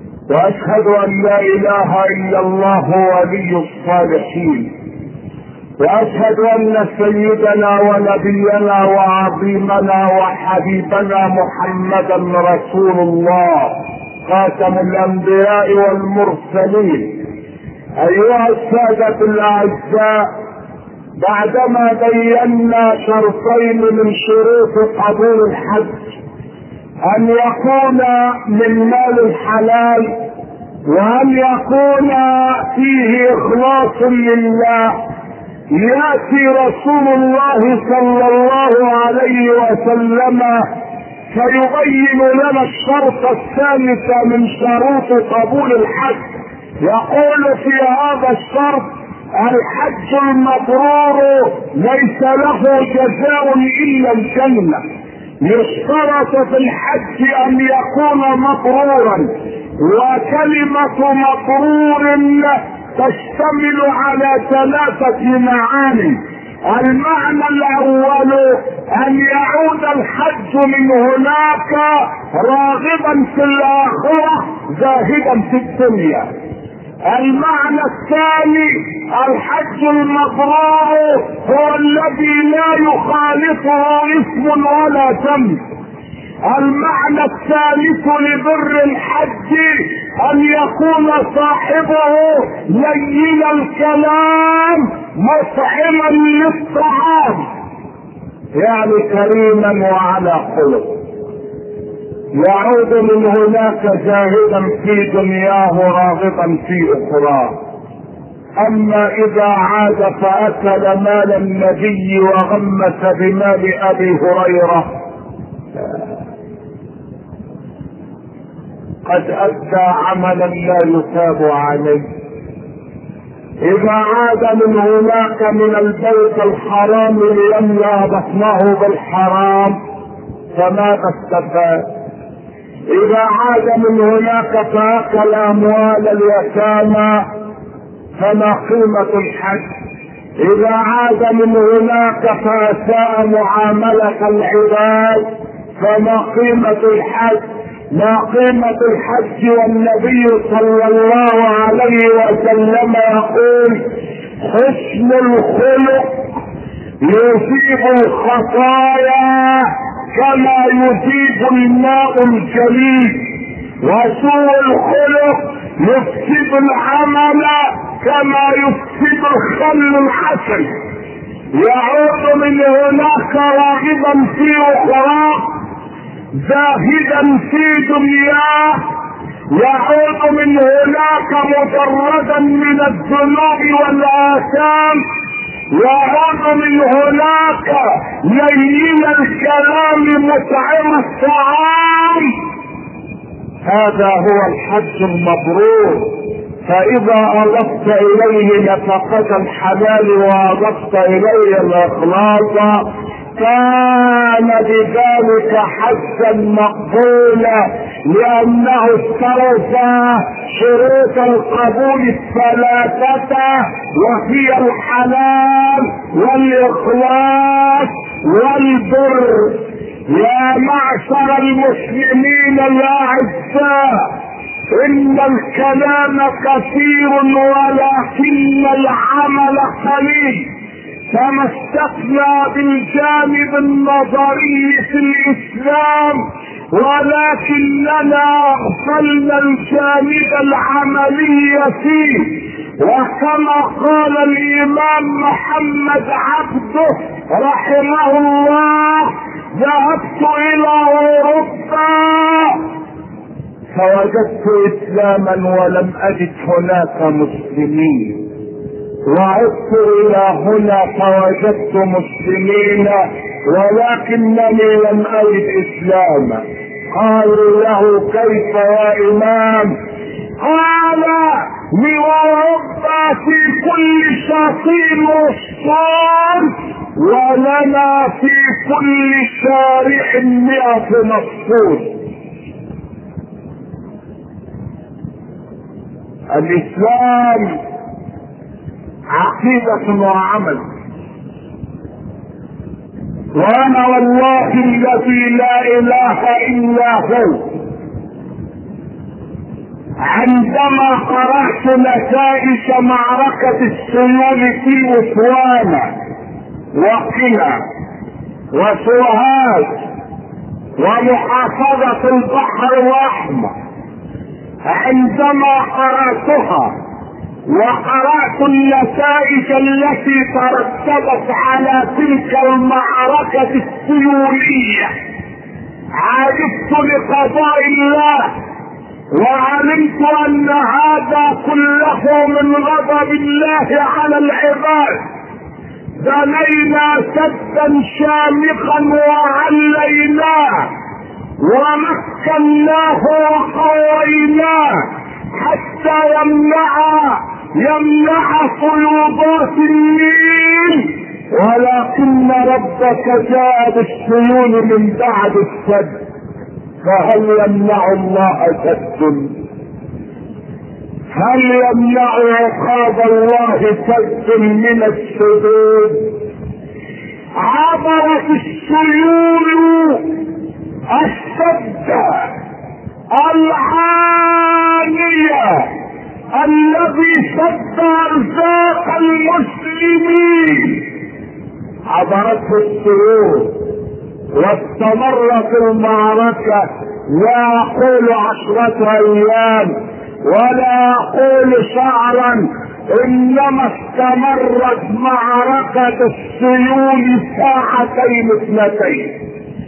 واشهد ان لا اله الا الله ولي الصالحين، واشهد ان سيدنا ونبينا وعظيمنا وحبيبنا محمدا رسول الله خاتم الانبياء والمرسلين. ايها السادة الاعزاء، بعدما بينا شرطين من شروط قبول الحج، ان يكون من مال الحلال، وان يكون فيه اخلاص لله، ياتي رسول الله صلى الله عليه وسلم فيبين لنا الشرط الثالث من شروط قبول الحج. يقول في هذا الشرط: الحج المبرور ليس له جزاء الا الجنة. يشترط في الحج ان يكون مبرورا، وكلمة مبرور تشتمل على ثلاثة معاني. المعنى الاول ان يعود الحج من هناك راغبا في الاخرة زاهدا في الدنيا. المعنى الثاني: الحج المبرور هو الذي لا يخالفه اسم ولا ذنب. المعنى الثالث لبر الحج ان يكون صاحبه لين الكلام مطعما للطعام، يعني كريما وعلى خلق. يعود من هناك زاهدا في دنياه راغبا في اخراه. اما اذا عاد فاكل مال النبي وغمس بمال ابي هريره قد ادى عملا لا يثاب عليه. اذا عاد من هناك من البيت الحرام ليملا بطنه بالحرام فماذا استفاد؟ اذا عاد من هناك فاكل اموال اليتامى فما قيمة الحج؟ اذا عاد من هناك فاساء معاملة العباد فما قيمة الحج؟ ما قيمة الحج والنبي صلى الله عليه وسلم يقول: حسن الخلق يذيب الخطايا كما يذيب الماء الجليد، وسوء الخلق يفسد العمل كما يفسد الخل الحسن. يعود من هناك راغبا في اخرى زاهدا في دنياه، يعود من هناك مجردا من الذنوب والاثام، يعود من هناك لين الكلام مطعم الطعام. هذا هو الحج المبرور. فاذا اضفت اليه نفقة الحلال واضفت اليه الاخلاص كان بذلك حجا مقبولا، لانه استوفى شروط القبول الثلاثة، وهي الحلال والاخلاص والبر. يا معشر المسلمين الاعزاء، ان الكلام كثير ولكن العمل قليل. تمسكنا بالجانب النظري في الاسلام ولكننا اغفلنا الجانب العملي فيه. وكما قال الامام محمد عبده رحمه الله: ذهبت الى اوروبا فوجدت اسلاما ولم اجد هناك مسلمين، وعدت الى هنا فوجدت مسلمين ولكنني لم اجد اسلاما. قالوا له: كيف يا امام؟ قال: لأوروبا في كل شاطئ مسطول، ولنا في كل شارع مئة مسطول. الاسلام عقيدة وعمل. وانا والله الذي لا اله الا هو عندما قرأت نتائج معركة السيول في أسوان وقنا وسوهاج ومحافظة البحر الأحمر، عندما قرأتها وقرأت النتائج التي ترتبت على تلك المعركة السيولية، عرفت لقضاء الله وعلمت ان هذا كله من غضب الله على العباد. بنينا سدا شامخا وعليناه ومكناه وقويناه حتى يمنع يمنع فيوضات النيل، ولكن ربك جاء بالسيول من بعد السد، فهل يمنع الله سد؟ هل يمنع عقاب الله سد من السدود؟ عبرت السيول السد العالية الذي سد ارزاق المسلمين، عبرته السيول واستمرت المعركة. لا اقول عشرة ايام ولا اقول شهرا، انما استمرت معركة السيول ساعتين اثنتين،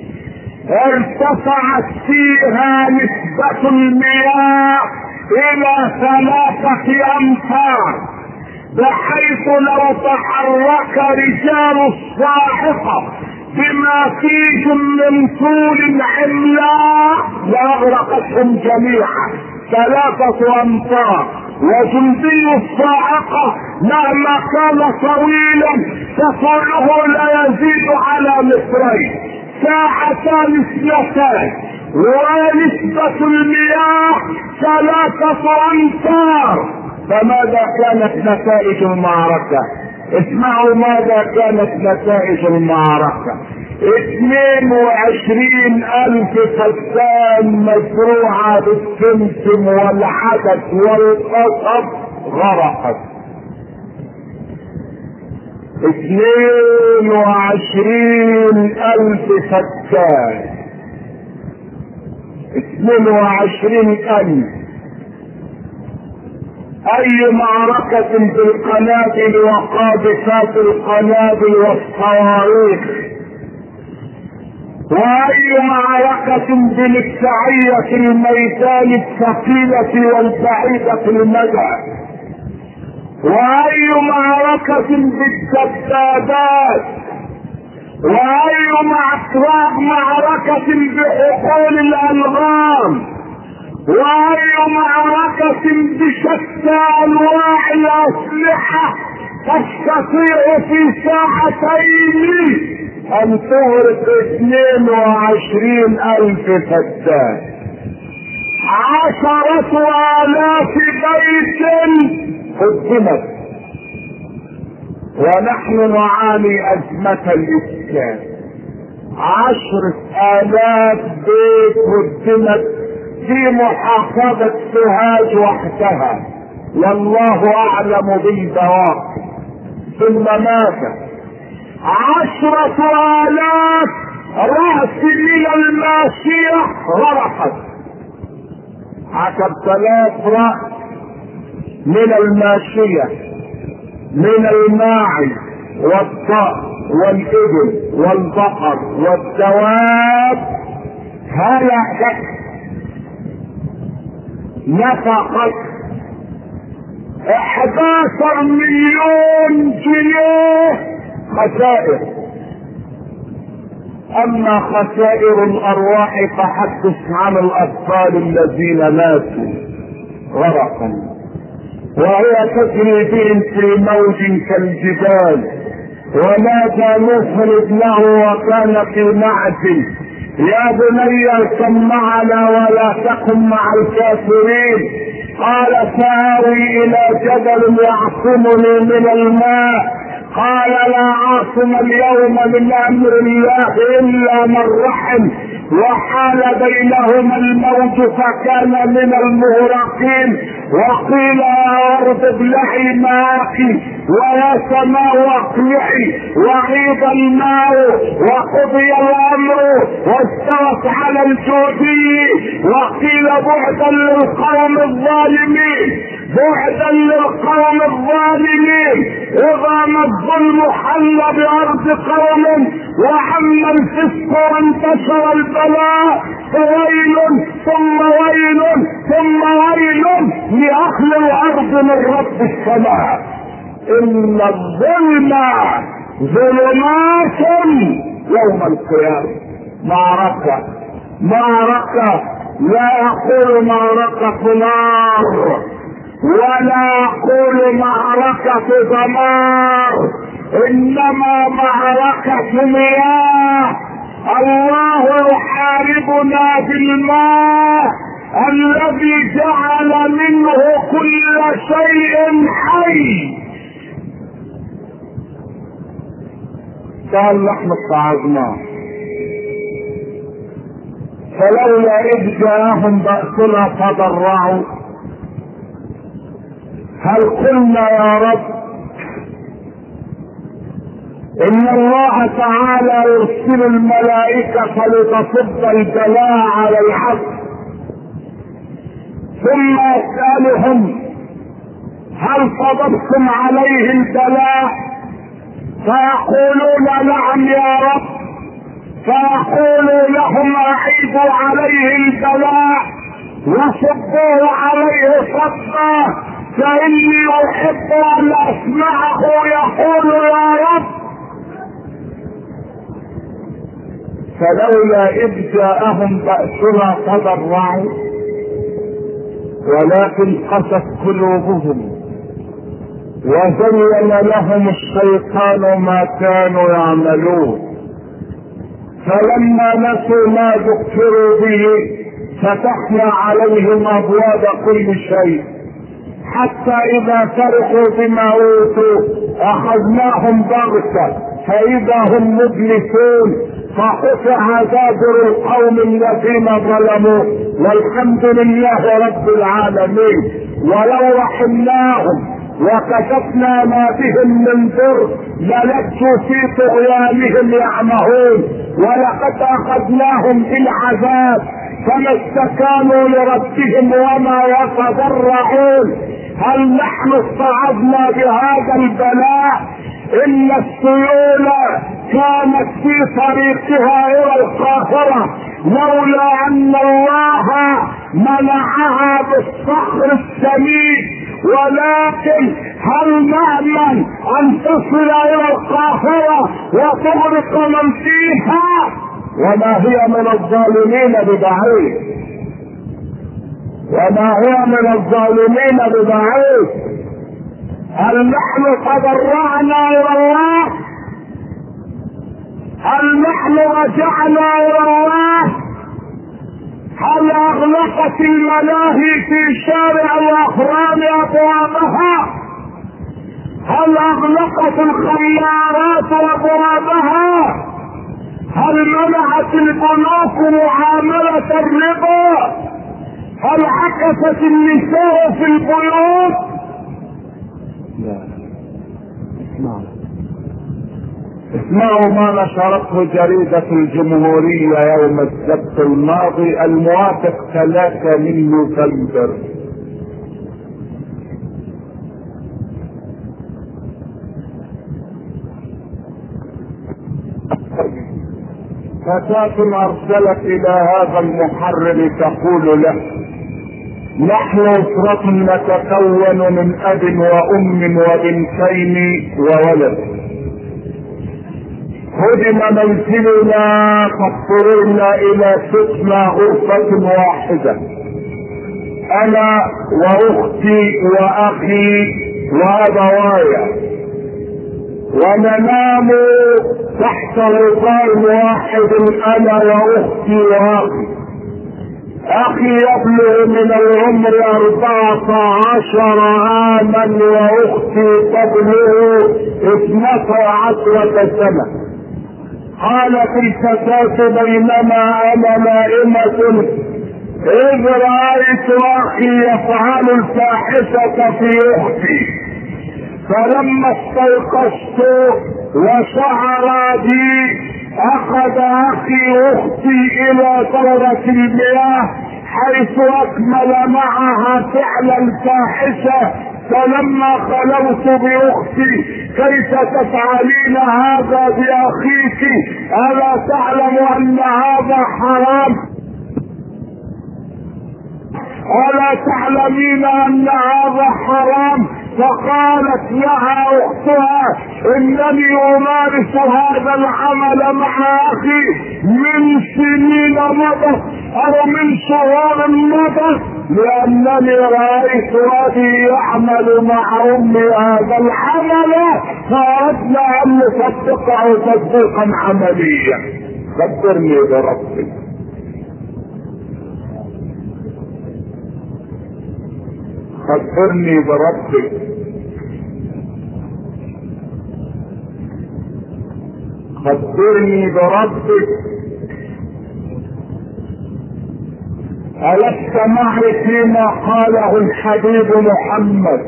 ارتفعت فيها نسبة المياه الى ثلاثة امتار، بحيث لو تحرك رجال الصاعقة بما فيهم من طول عملاق لاغرقتهم جميعا. ثلاثة امتار، وجندي الصاعقة مهما كان طويلا فطوله لا يزيد على مترين، ساعتان اثنتان، ونسبة المياه ثلاثة امتار. فماذا كانت نتائج المعركة؟ اسمعوا ماذا كانت نتائج المعركة. اثنين وعشرين الف فدان مزروعة بالسمسم والعدس والقصب غرقت. اثنين وعشرين الف فدان، اثنين وعشرين الف. اي معركة بالقنابل وقاذفات القنابل والصواريخ، واي معركة بالابتعية الميدان الثقيلة والبعيدة المدى، واي معركة بالدبابات، واي معركة بحقول الالغام، واي معركة بشتى انواع الاسلحة تستطيع في ساعتين ان تغرق اثنين وعشرين الف فدان. عشرة الاف بيت هدمت، ونحن نعاني ازمة الاسلام. عشرة الاف بيت هدمت في محافظة سوهاج وحدها، والله اعلم بالبواقي. ثم ماذا؟ عشرة الاف رأس من الماشية غرقت، عشرة الاف رأس من الماشية من الماعز والضأن والإبل والبقر والدواب هلكت، نفقت احداشر مليون جنيه خسائر. اما خسائر الارواح فحدث عن الاطفال الذين ماتوا غرقا وهي تجري بهم في موج كالجبال. ونادى نوح ابنه وكان في معزل: يا بني اركب معنا ولا تكن مع الكافرين. قال: سآوي الى جبل يعصمني من الماء. قال: لا عاصم اليوم من امر الله الا من رحم. وحال بينهما الموج فكان من المغرقين. وقيل يا أرض ابلعي ماءك ويا سماء اقلعي وغيض الماء وقضي الأمر واستوت على الجودي. وقيل بعدا للقوم الظالمين، بعدا للقوم الظالمين. إذا ما الظلم حل بأرض قوم وعم الفسق وانتشر البلاء فويل ثم ويل ثم ويل لأهل الأرض من رب السماء. إن الظلم ظلمات يوم القيامة. معركة معركة لا أقول معركة نار ولا أقول معركة دمار، إنما معركة مياه. الله يحاربنا بالماء الذي جعل منه كل شيء حي. قال نحن اتعظنا فلولا إذ جاءهم بأسنا تضرعوا. هل قلنا يا رب إن الله تعالى يرسل الملائكة لتصب البلاء على العبد ثم يسألهم هل صببتم عليه البلاء فيقولون نعم يا رب، فيقول لهم أعيدوا عليه البلاء وصبوا عليه صبا فإني أحب أن أسمعه يقول يا رب. فلولا إذ جاءهم بأسنا تضرعوا ولكن قست قلوبهم وزين لهم الشيطان ما كانوا يعملون. فلما نسوا ما ذكروا به فتحنا عليهم أبواب كل شيء حتى إذا فرحوا بما أوتوا أخذناهم بغتة فإذا هم مبلسون. فقطع دابر القوم الذين ظلموا والحمد لله رب العالمين. ولو رحمناهم وكشفنا ما بهم من ضر للجوا في طغيانهم يعمهون. ولقد أخذناهم بالعذاب فما استكانوا لربهم وما يتضرعون. هل نحن استعذنا بهذا البلاء؟ إن السيول كانت في طريقها إلى القاهرة لولا أن الله منعها بالصخر السميك. ولكن هل نأمن أن تصل إلى القاهرة وتغرق من فيها؟ وما هي من الظالمين ببعيد، وما هي من الظالمين ببعيد. هل نحن تضرعنا إلى الله؟ هل نحن رجعنا إلى الله؟ هل أغلقت الملاهي في شارع الأهرام أبوابها؟ هل أغلقت الخمارات أبوابها؟ هل منعت البنوك معاملة الربا؟ هل عكست النساء في البيوت؟ لا. اسمعوا اسمعوا ما نشرته جريدة الجمهورية يوم السبت الماضي الموافق ثلاثة من نوفمبر. فتاة أرسلت إلى هذا المحرر تقول له نحن أسرة نتكون من أب وأم وبنتين وولد، هدم منزلنا فاضطررنا إلى سكن غرفة واحدة أنا وأختي وأخي وأبوايا، وننام تحت غطاء واحد أنا وأختي وأخي. أخي يبلغ من العمر أربعة عشر عاما وأختي تبلغ اثنتا عشرة سنة. قالت الفتاة بينما انا نائمة اذ رأيت اخي يفعل الفاحشة في اختي، فلما استيقظت وشعر بي اخذ اخي اختي الى دورة المياه حيث اكمل معها فعل الفاحشة. فلما خلوت باختي كيف تفعلين هذا باخيك؟ الا تعلم ان هذا حرام؟ الا تعلمين ان هذا حرام؟ فقالت لها اختها انني امارس هذا العمل مع اخي من سنين مضت او من شهور مضت، لانني رايت ابي يعمل مع امي هذا العمل فاردنا ان نصدقه تصديقا عمليا. خبرني بربك، خبرني بربك، خبرني بربك. ألست معي فيما قاله الحبيب محمد؟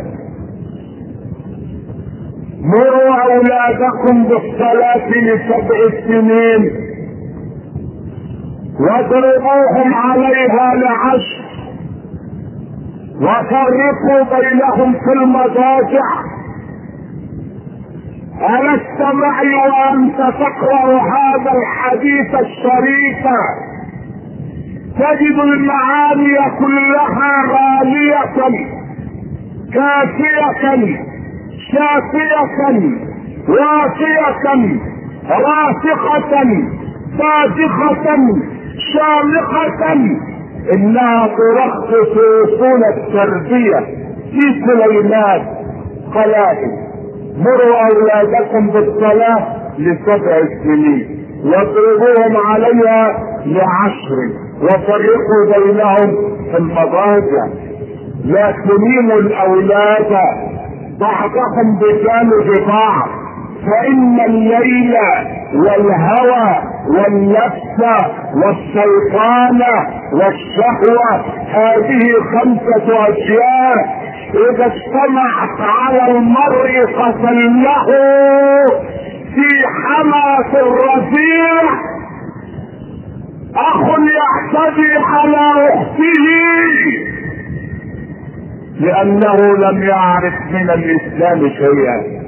مروا أولادكم بالصلاة لسبع سنين واضربوهم عليها لعشر وفرقوا بينهم في المضاجع. ألست معي وأنت تقرأ هذا الحديث الشريف تجد المعاني كلها غالية كافية شافية وافية راسخة صادقة شامخة، انها ترخص اصول التربية في سليمان. قلائل مروا اولادكم بالصلاة لسبع سنين واضربوهم عليها لعشر وفرقوا بينهم في المضاجع. لا تنيموا الاولاد بعضهم بجانب بعض، فان الليل والهوى والنفس والشيطان والشهوة هذه خمسة اشياء اذا اجتمعت على المرء قتلنه في حماة الرفيع. اخ يعتدي على اخته لانه لم يعرف من الاسلام شيئا.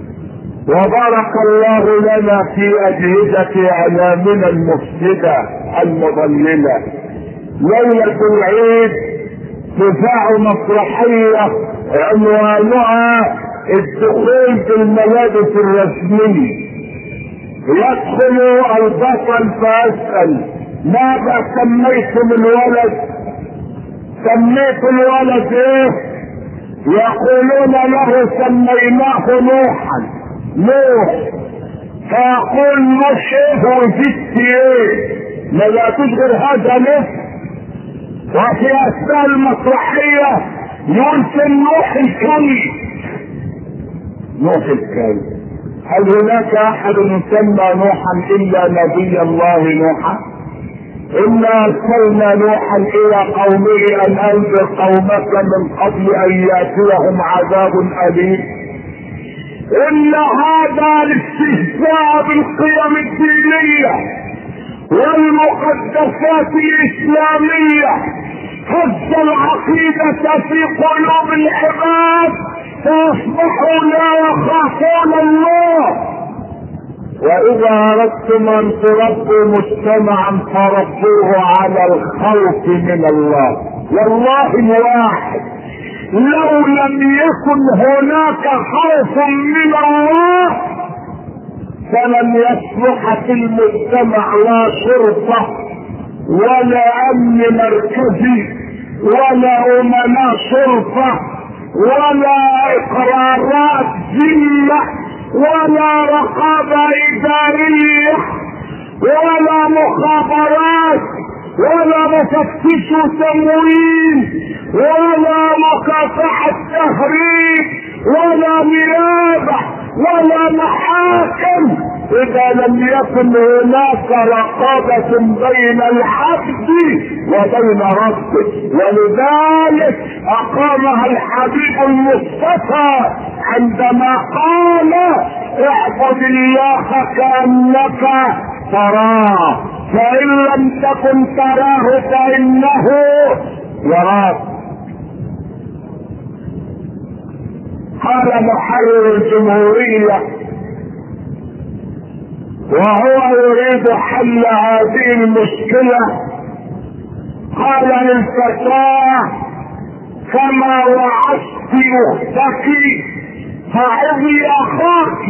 وبارك الله لنا في اجهزة اعلامنا المفسدة المضللة. ليلة العيد تذاع مسرحية عنوانها الدخول في الملابس الرسمية. يدخل البطل فاسأل ماذا سميتم الولد؟ سميت الولد ايه؟ يقولون له سميناه نوحا. نوح. فيقول نوح ايه وزدت ايه؟ لا تشغل هذا نفس. وفي اثناء المسرحية يرسل نوح الكلب. نوح الكلب. هل هناك احد يسمى نوحا الا نبي الله نوحا؟ انا ارسلنا نوحا الى قومه ان انذر قومك من قبل ان ياتيهم عذاب اليم. ان هذا الاستهزاء بالقيم الدينيه والمقدسات الاسلاميه هز العقيده في قلوب العباد فاصبحوا لا يخافون الله. واذا اردتم ان تربوا مجتمعا فربوه على الخوف من الله. والله واحد لو لم يكن هناك خوف من الله فلن يصلح في المجتمع لا شرطة ولا امن مركزي ولا امناء شرطة ولا اقرارات ذمة ولا رقابة ادارية ولا مخابرات ولا مفتش تموين ولا مكافحة تهريب ولا نيابة ولا محاكم. اذا اذا لم يكن هناك رقابة بين العبد وبين ربه. ولذلك اقامها الحبيب المصطفى عندما قال اعبد الله كأنك تراه، فان لم تكن تراه فانه يراك. قال محرر الجمهورية وهو يريد حل هذه المشكلة، قال للفتاة كما وعدت اختك فعظي اخاك،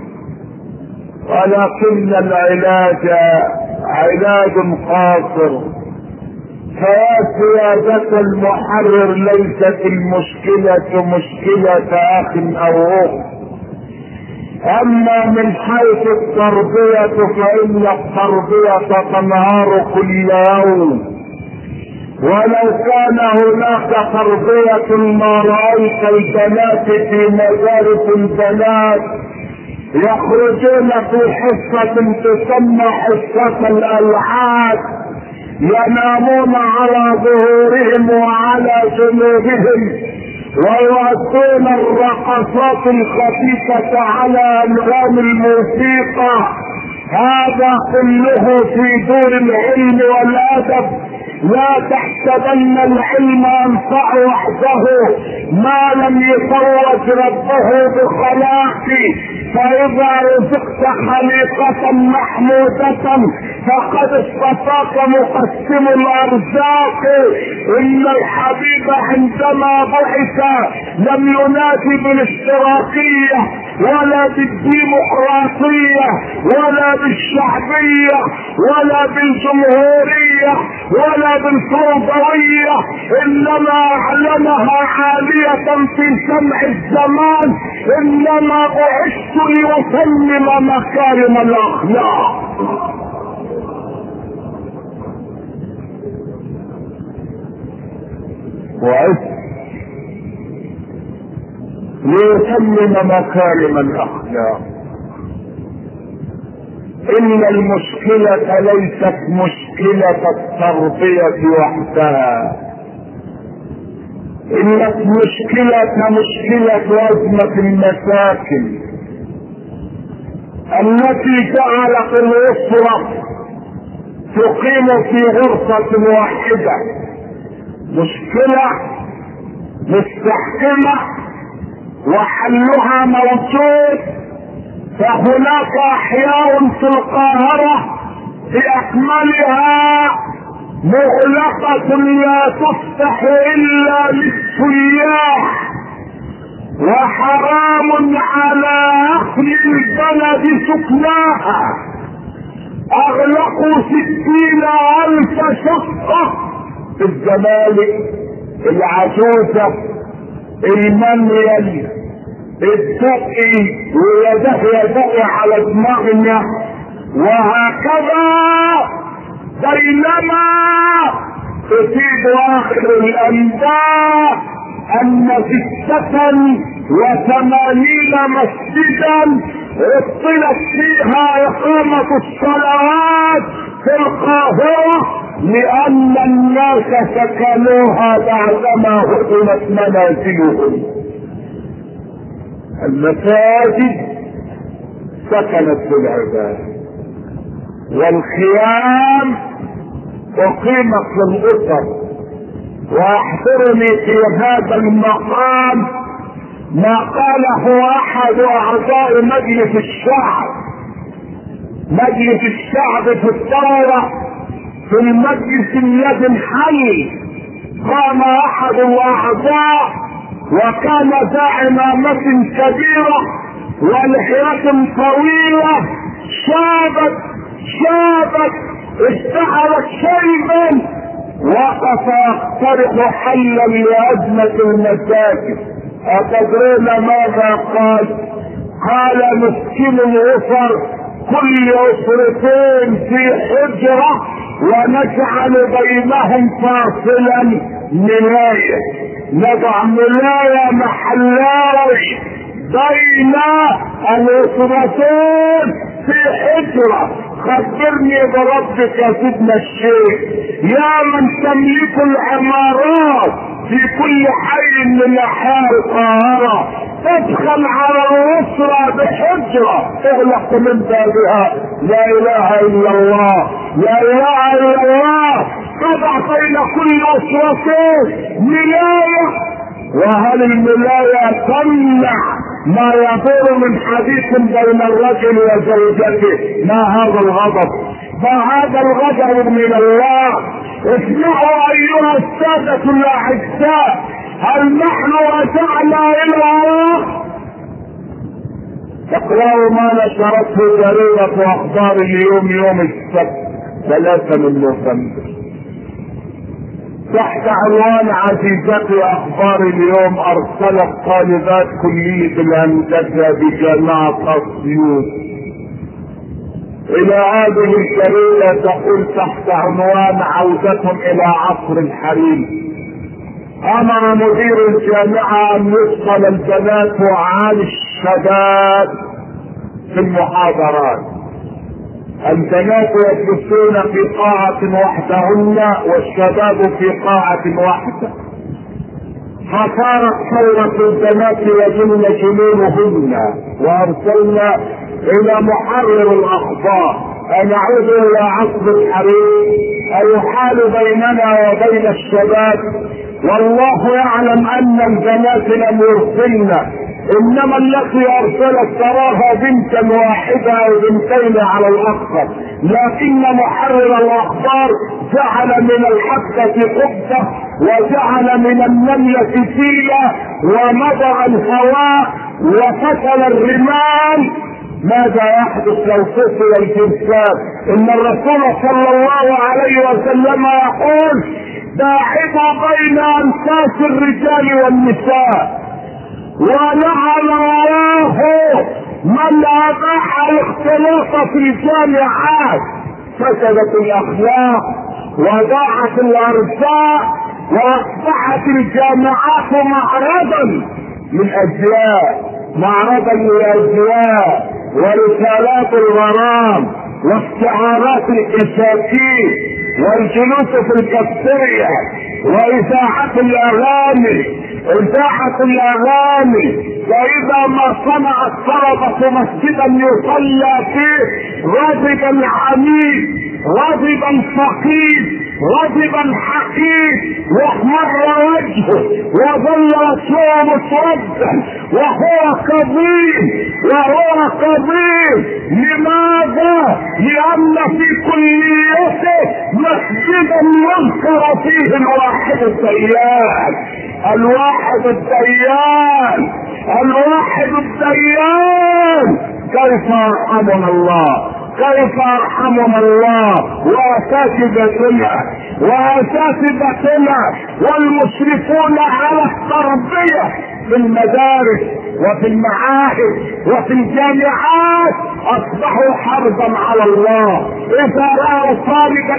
ولكن العلاج علاج قاصر. فيا سيادة المحرر ليست المشكلة مشكلة اخ او اخت، اما من حيث التربية فان التربية تنهار كل يوم، ولو كان هناك تربية ما رأيت البنات في مدارس البنات يخرجون في حصة تسمى حصة الألعاب، ينامون على ظهورهم وعلى جنوبهم ويؤدون الرقصات الخفيفة على أنغام الموسيقى. هذا كله في دور العلم والأدب. لا تحسبن العلم ينفع وحده ما لم يتوج ربه بخلاق، فإذا رزقت خليقة محمودة فقد اصطفاك مقسم الأرزاق. إن الحبيب عندما بعث لم ينادي بالاشتراكية ولا بالديمقراطية ولا بالشعبية ولا بالجمهورية ولا بالفوضوية، انما اعلنها عالية في سمع الزمان: انما بعثت لأتمم مكارم الاخلاق. بعثت ليتمم مكارم الاخلاق. ان المشكلة ليست مشكلة التربية وحدها، ان المشكلة مشكلة ازمة المساكن التي جعلت الاسرة تقيم في غرفة واحدة. مشكلة مستحكمة وحلها موجود. فهناك احياء في القاهرة باكملها مغلقة لا تفتح الا للسياح، وحرام على اهل البلد سكناها. اغلقوا ستين الف شقة في الزمالك، العجوزة، المنيل، الدقي، ويده يدقي على دماغنا، وهكذا. بينما تفيد اخر الانباء ان ستة وثمانين مسجدا ابطلت فيها اقامة الصلوات في القاهرة لان الناس سكنوها بعدما هدمت منازلهم. المساجد سكنت بالعبادة، والخيام اقيمت للاسر. واحضرني في هذا المقام ما قاله احد اعضاء مجلس الشعب مجلس الشعب في الثورة، في المجلس الذي انحل. قام احد الاعضاء وكان ذا عمامة كبيرة ولحية طويلة، شابت شابت اشتعلت شيبا، وقف يقترح حلا لأزمة المساجد. أتدرون ماذا قال؟ قال: مسكين الأسر كل أسرتين في حجرة ونجعل بينهم فاصلا ملاية، نضع ملاية محلاوي بين الاسرتين في حجرة. خبرني بربك يا سيدنا الشيخ، يا من تملك العمارات في كل حي من احياء القاهرة، تدخل على الاسرة بحجرة اغلق من بابها لا اله الا الله، لا اله الا الله. تضع بين كل اسرتين ملاية، وهل الملاية تمنع ما يدور من حديث بين الرجل وزوجته؟ ما هذا الغضب، ما هذا الغضب من الله. اسمعوا ايها السادة الاعزاء، هل نحن رجعنا الى الله؟ اقرأوا ما نشرته جريدة اخبار اليوم يوم السبت ثلاثة من نوفمبر تحت عنوان عزيزتي اخبار اليوم: ارسلت طالبات كلية الهندسة بجامعة اسيوط الى هذه الجريدة تقول تحت عنوان عودتهم الى عصر الحريم. امر مدير الجامعة ان يفصل البنات عن الشباب في المحاضرات. البنات يجلسون في قاعة وحدهن والشباب في قاعة واحدة، فصارت ثورة البنات يجن جنونهن. وارسلنا الى محرر الاخبار ان نعود الى عصر الحريم، ايحال بيننا وبين الشباب. والله يعلم ان البنات لم يرسلن، انما التي ارسلت تراها بنتا واحدة او بنتين على الاكثر، لكن محرر الاخبار جعل من الحبة قبة وجعل من النملة فيلة ومضى الهواء وفتل الرمال. ماذا يحدث لو فصل الجنسات؟ ان الرسول صلى الله عليه وسلم يقول: باعدوا بين انفاس الرجال والنساء. ولعن الله من اباح الاختلاط في الجامعات، فسدت الاخلاق وضاعت الارزاق واصبحت الجامعات معرضا للاجيال، معرضا للاجيال ورسالات الغرام واستعارات الكشاكيل والجلوس في الكافتيريا واذاعة الاغاني اذاعة الاغاني. فاذا ما صنع الطلبة مسجدا يصلى فيه غضب العميد، غضب الفقير، غضب الحقير، واحمر وجهه وظل وجهه مسودا وهو كظيم وهو كظيم. لماذا؟ لان في كليته مسجدا يذكر فيه الواحد الديان، الواحد الديان، الواحد الديان. كيف يرحمنا الله؟ كيف يرحمنا الله واساتذتنا واساتذتنا والمشرفون على التربية في المدارس وفي المعاهد وفي الجامعات اصبحوا حربا على الله. اذا رأوا طالبا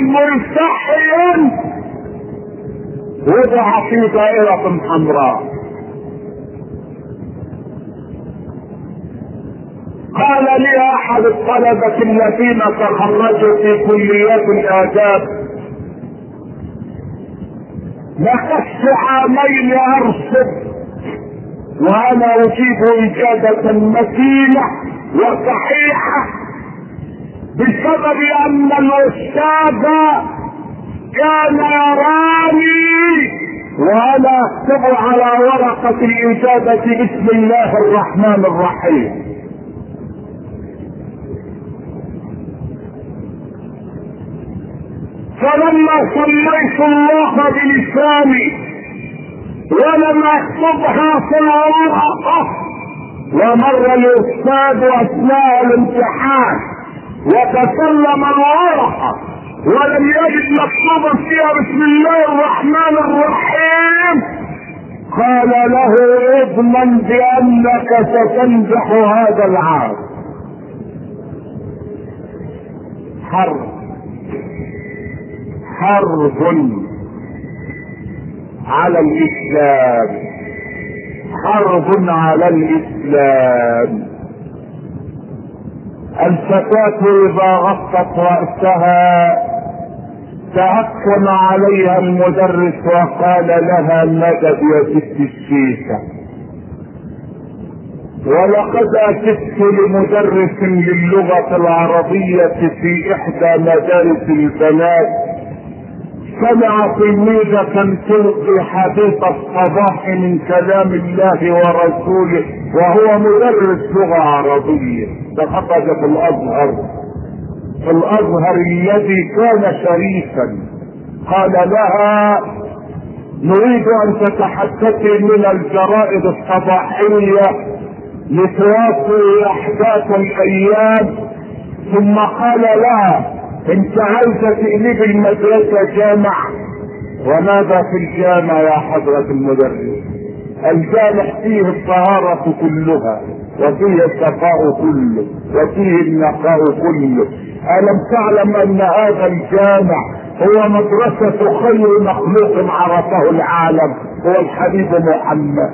ملتحيا وضع في دائرة حمراء. قال لي احد الطلبة الذين تخرجوا في كليات الاداب: لقد عامين ارصد وانا اجيب اجابة متينة وصحيحة بسبب ان الاستاذ كان يراني وانا اكتب على ورقة الاجابة بسم الله الرحمن الرحيم. فلما سميت الله بلساني ولم اكتبها في الورقة، ومر الاستاذ اثناء الامتحان وتسلم الورقة ولم يجد مكتوبا فيها بسم الله الرحمن الرحيم، قال له: اضمن بانك ستنجح هذا العام. حرب حرب على الاسلام، حرب على الاسلام. الفتاة اذا غطت رأسها تهكم عليها المدرس وقال لها مدد يا ست الشيخة. ولقد اتيت لمدرس للغة العربية في احدى مدارس البنات، سمع تلميذة تلقي حديث الصباح من كلام الله ورسوله وهو مدرس لغة عربية، فخرج في الازهر في الازهر الذي كان شريفا. قال لها نريد ان تتحدثي من الجرائد الصباحية لتواصل احداث الايام. ثم قال لها انت عايزه تقلبي المدرسه جامع؟ وماذا في الجامع يا حضرة المدرس؟ الجامع فيه الطهارة كلها وفيه الصفاء كله وفيه النقاء كله. ألم تعلم أن هذا الجامع هو مدرسة خير مخلوق عرفه العالم هو الحبيب محمد؟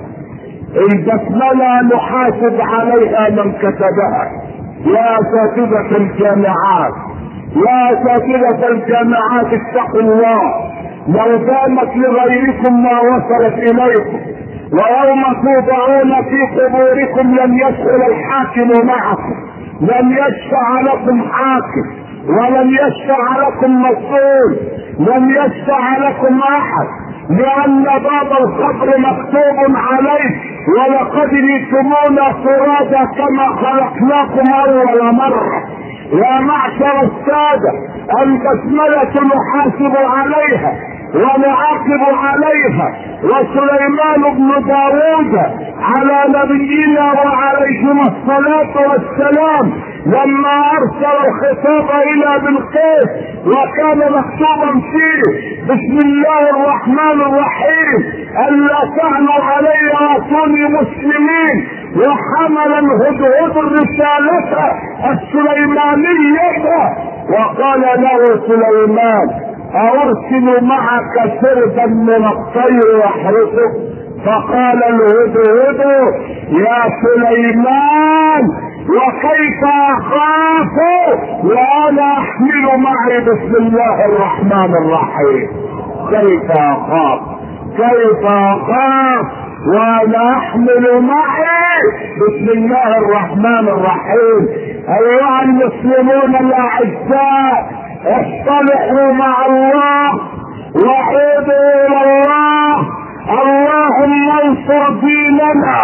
البسملة نحاسب عليها من كتبها. يا اساتذة الجامعات يا اساتذة الجامعات اتقوا الله، لو دامت لغيركم ما وصلت اليكم، ويوم توضعون في قبوركم لم يدخل الحاكم معكم، لم يشفع لكم حاكم ولم يشفع لكم مسؤول، لم يشفع لكم احد، لان باب القبر مكتوب عليه ولقد جئتمونا فرادا كما خلقناكم اول مره. يا معشر الساده البسمله نحاسب عليها ونعاقب عليها، وسليمان بن داود على نبينا وعليهما الصلاة والسلام لما ارسل الخطاب الى بلقيس وكان مكتوبا فيه بسم الله الرحمن الرحيم الا تعلوا علي واتوني مسلمين، وحمل الهدهد الرسالة السليمانية وقال له سليمان أرسل معك سربا من الطير يحرسك؟ فقال الهدهد يا سليمان وكيف اخاف وانا احمل معي بسم الله الرحمن الرحيم؟ كيف اخاف كيف اخاف وانا احمل معي بسم الله الرحمن الرحيم. ايها المسلمون الاعزاء اصطلحوا مع الله وعودوا الى الله. اللهم انصر ديننا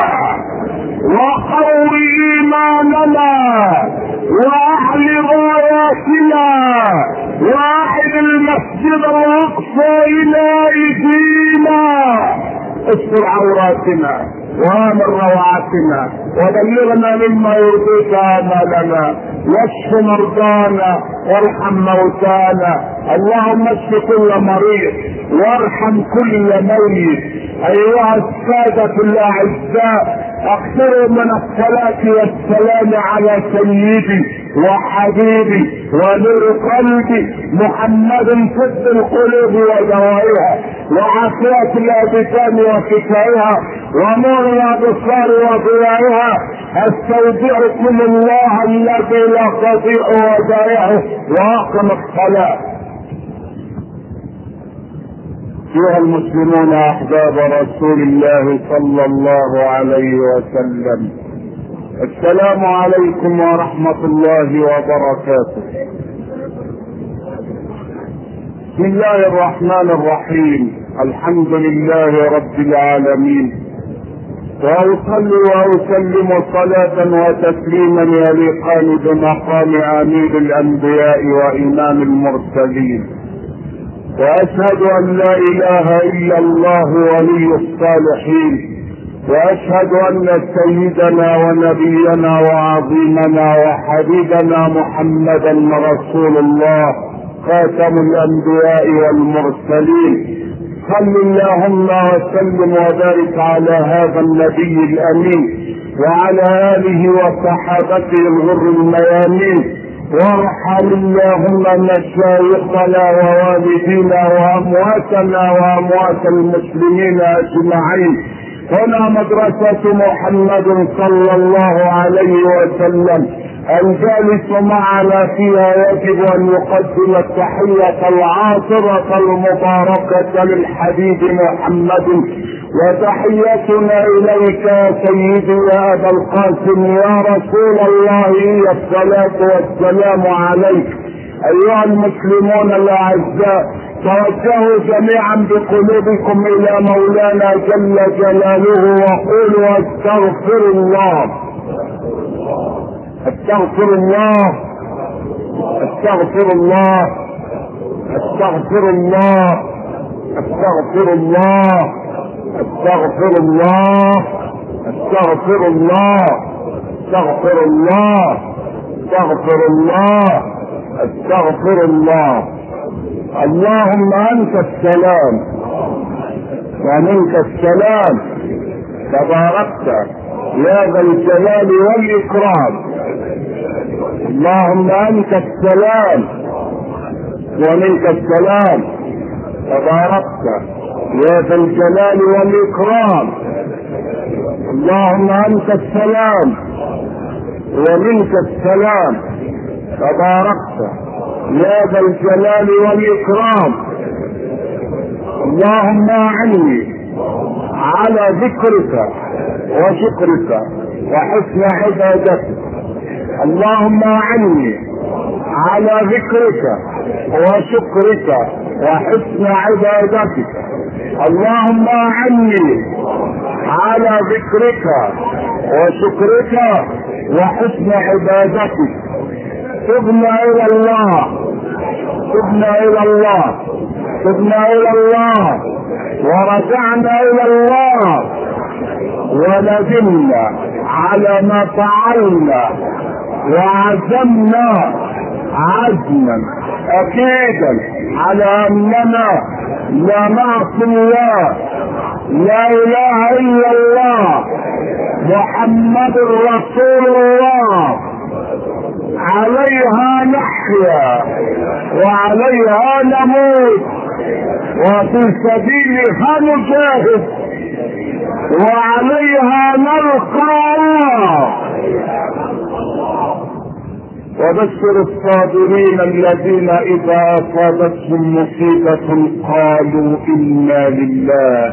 وقو ايماننا واعل راياتنا واعد المسجد الاقصى الى ايدينا، استر عوراتنا وامن روعاتنا وبلغنا مما يرضيك امالنا، واشف مرضانا وارحم موتانا. اللهم اشف كل مريض وارحم كل ميت. ايها السادة الاعزاء اكثروا من الصلاة والسلام على سيدي وحبيبي ونور قلبي محمد طب القلوب ودوائها وعافية الابدان وشفائها ونور الابصار وضيائها. استودعكم الله الذي لا تضيع ودائعه واقم الصلاة. ايها المسلمون احباب رسول الله صلى الله عليه وسلم، السلام عليكم ورحمة الله وبركاته. بسم الله الرحمن الرحيم، الحمد لله رب العالمين، واصلي واسلم صلاة وتسليما يليقان بمقام امير الانبياء وامام المرسلين، واشهد ان لا اله الا الله ولي الصالحين، واشهد ان سيدنا ونبينا وعظيمنا وحبيبنا محمدا رسول الله خاتم الانبياء والمرسلين. صل اللهم وسلم وبارك على هذا النبي الامين وعلى اله وصحابته الغر الميامين، وارحم اللهم مشايخنا ووالدينا وامواتنا واموات المسلمين اجمعين، هنا مدرسة محمد صلى الله عليه وسلم. الجالس معنا فيها يجب ان يقدم التحية العاطرة المباركة للحبيب محمد، وتحيتنا اليك يا سيدي يا ابا القاسم يا رسول الله هي الصلاة والسلام عليك. ايها المسلمون الاعزاء، توجهوا جميعا بقلوبكم الى مولانا جل جلاله وقولوا استغفر الله استغفر الله استغفر الله استغفر الله استغفر الله استغفر الله استغفر الله استغفر الله استغفر الله استغفر الله. اللهم انت السلام ومنك السلام، تباركت يا ذا الجلال والاكرام. اللهم انت السلام ومنك السلام، تباركت يا ذا الجلال والاكرام. اللهم انت السلام ومنك السلام، تباركت يا ذا الجلال والاكرام. اللهم اعني على ذكرك وشكرك وحسن عبادتك. اللهم اعني على ذكرك وشكرك وحسن عبادتك. اللهم اعني على ذكرك وشكرك وحسن عبادتك. تبنا الى الله تبنا الى الله تبنا الى الله ورجعنا الى الله، وندمنا على ما فعلنا وعزمنا عزما اكيدا على اننا لا نعصي الله. لا اله الا الله محمد رسول الله، عليها نحيا وعليها نموت وفي سبيلها نجاهد وعليها نلقى الله. وبشر الصابرين الذين اذا اصابتهم مصيبة قالوا انا لله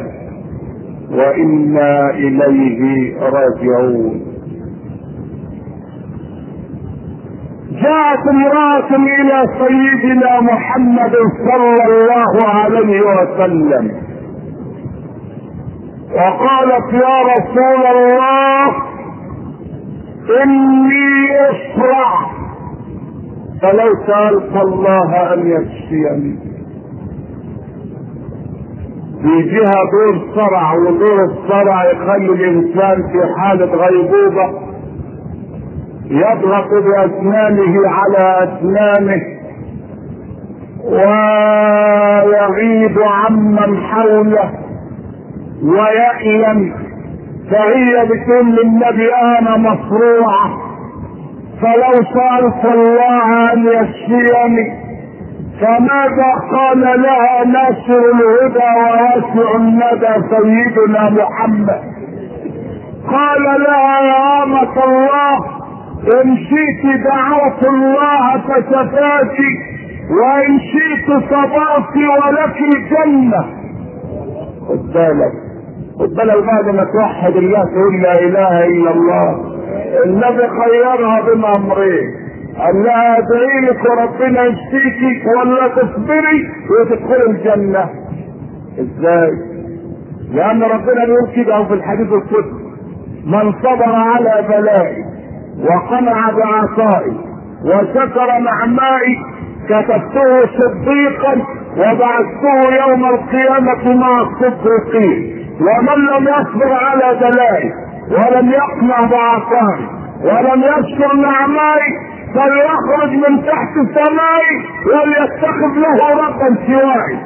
وانا اليه راجعون. جاءت امرأة الى سيدنا محمد صلى الله عليه وسلم وقالت يا رسول الله اني اسرع، فلو سألت الله ان يشفيني. بيجيها دور صرع، ودور الصرع يخلي الانسان في حالة غيبوبة يضغط باسنانه على اسنانه ويغيب عمن حوله ويألم، فهي بتقول للنبي انا مصروعة، فلو سألت الله ان يشفيني. فماذا قال لها ناصر الهدى وواسع الندى سيدنا محمد؟ قال لها يا أمة الله ان شئت دعوت الله فشفاك، وان شئت صبرت ولك الجنة. خد بالك خد بالك بعد ما توحد الله تقول لا اله الا الله. النبي خيرها بين امرين، قال لها ادعي لك وربنا يشفيك ولا تصبري وتدخل الجنة. ازاي؟ لان ربنا بيقول كده في الحديث القدسي من صبر على بلائي وقنع بعطائي وشكر نعمائي كتبته صديقا وبعثته يوم القيامة مع الصديقين. ومن لم يصبر على بلائي ولم يقنع بعطائي ولم يشكر نعمائي فليخرج من تحت سمائي وليتخذ له ربا سواي.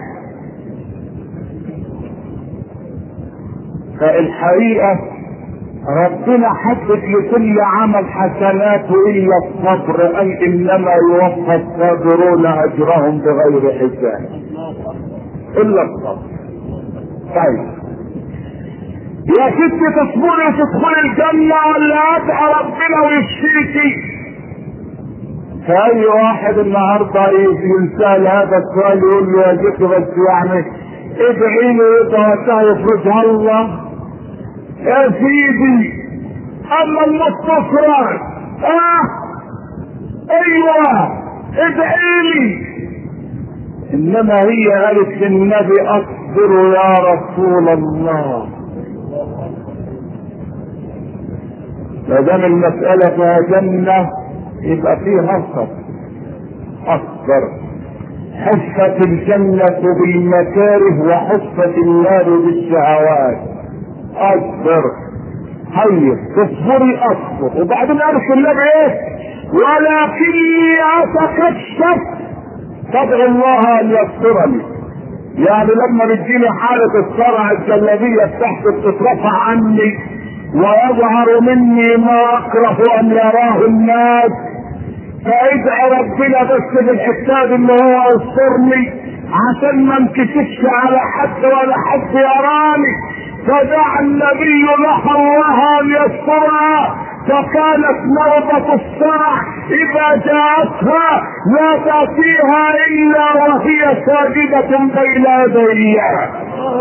فالحقيقة ربنا حدد لكل عمل حسنات الا الصبر، قال انما يوفى الصابرون اجرهم بغير حساب الا الصبر. طيب يا ست تصبري وتدخلي الجنة ولا ادعى ربنا ويشفيكي؟ فأي واحد النهارده يسأل هذا السؤال يقول له يا ست بس يعني ادعي لي وتوسعي يفرجها الله يا سيدي. اما المستفرد اه ايوه ادعي لي، انما هي قالت للنبي اصبر يا رسول الله. ما دام المسألة فيها جنة يبقى فيها صبر. اصبر. حفت الجنة بالمكاره وحفت النار بالشهوات. اصبر. هيا تصبري اصبر. وبعدين قالت النبي ايه؟ ولكني اتكشف فادعو الله ان يسترني. يعني لما بتجيني حالة الصرع الجلابية بتاعتي بتترفع عني ويظهر مني ما اكره ان يراه الناس، فادعي ربنا بس بالحساب ان هو يسترني عشان ما انكشفش على حد ولا حد يراني. فدعا النبي لها الله ان يسترها، فكانت نوبة الصرع اذا جاءتها لا تأتيها الا وهي ساجدة بين يديها.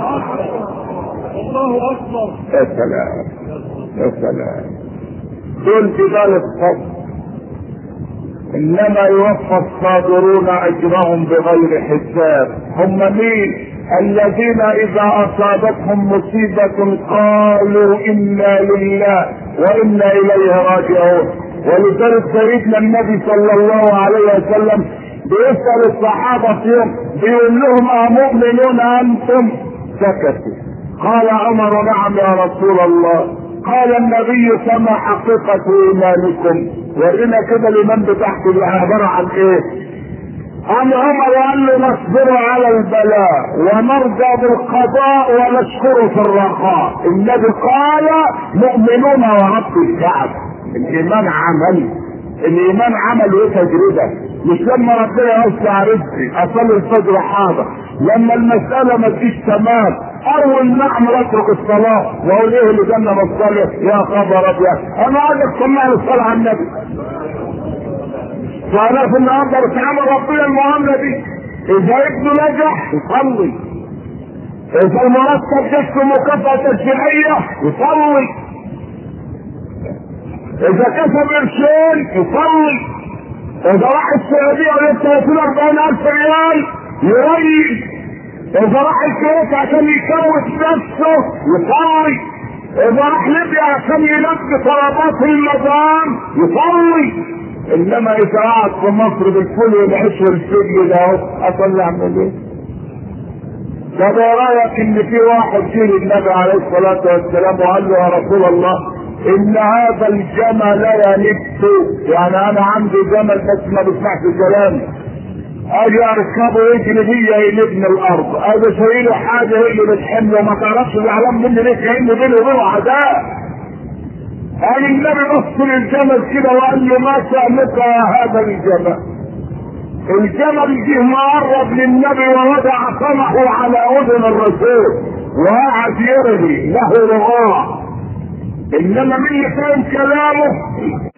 الله اكبر. يا سلام يا سلام. دول جبال الصبر. انما يوفى الصابرون اجرهم بغير حساب. هم مين؟ الذين اذا اصابتهم مصيبة قالوا انا لله وانا اليه راجعون. ولذلك سيدنا النبي صلى الله عليه وسلم بيسأل الصحابة في يوم بيقول لهم امؤمنون انتم؟ سكتوا. قال عمر نعم يا رسول الله. قال النبي فما حقيقة ايمانكم؟ وإنا كده الايمان بتاعكم اللي عبارة عن ايه؟ قال عمر قال له نصبر على البلاء ونرجى بالقضاء ونشكر في الرخاء. النبي قال مؤمنون ورب الكعب. الايمان عمل. الايمان عمل وتجربه. مش لما ربنا يوسع رزقي اصلي الفجر حاضر، لما المساله ما تجيش تمام اول نعم اترك الصلاه واقول ايه اللي جنة مصلي يا خبر ابيض انا عايزك تصلي الصلاه على النبي. فانا في النهارده بتعامل ربنا المعامله دي. اذا ابنه نجح يصلي، اذا المرتب جت مكافاه تشريعيه يصلي، اذا كسب قرشين يصلي، اذا راح السعوديه ولسه ثلاثين أربعين الف ريال يريح، اذا راح الكويت عشان يكوت نفسه يصلي، اذا راح ليبيا عشان يلبي طلبات النظام يصلي. انما اذا قعد في مصر بالفول والعيش والسجن ده اصلي اعمل ايه؟ طب ايه رايك ان في واحد جه للنبي عليه الصلاه والسلام وقال له يا رسول الله ان هذا الجمل لا يلف، يعني انا عندي جمل بس ما بيسمعش كلامي، اجي اركبه يجري بيا يلبني الارض، اجي شايله حاجه هي اللي بتحمله ما تعرفش زعلان مني ليه كانه بيني وبينه عداء. قال النبي بص للجمل كده وقال له ما شأنك يا هذا الجمل؟ الجمل جه مقرب للنبي ووضع صمحه على اذن الرسول وقعد يرغي له رغاء. انما من اللي فاهم كلامه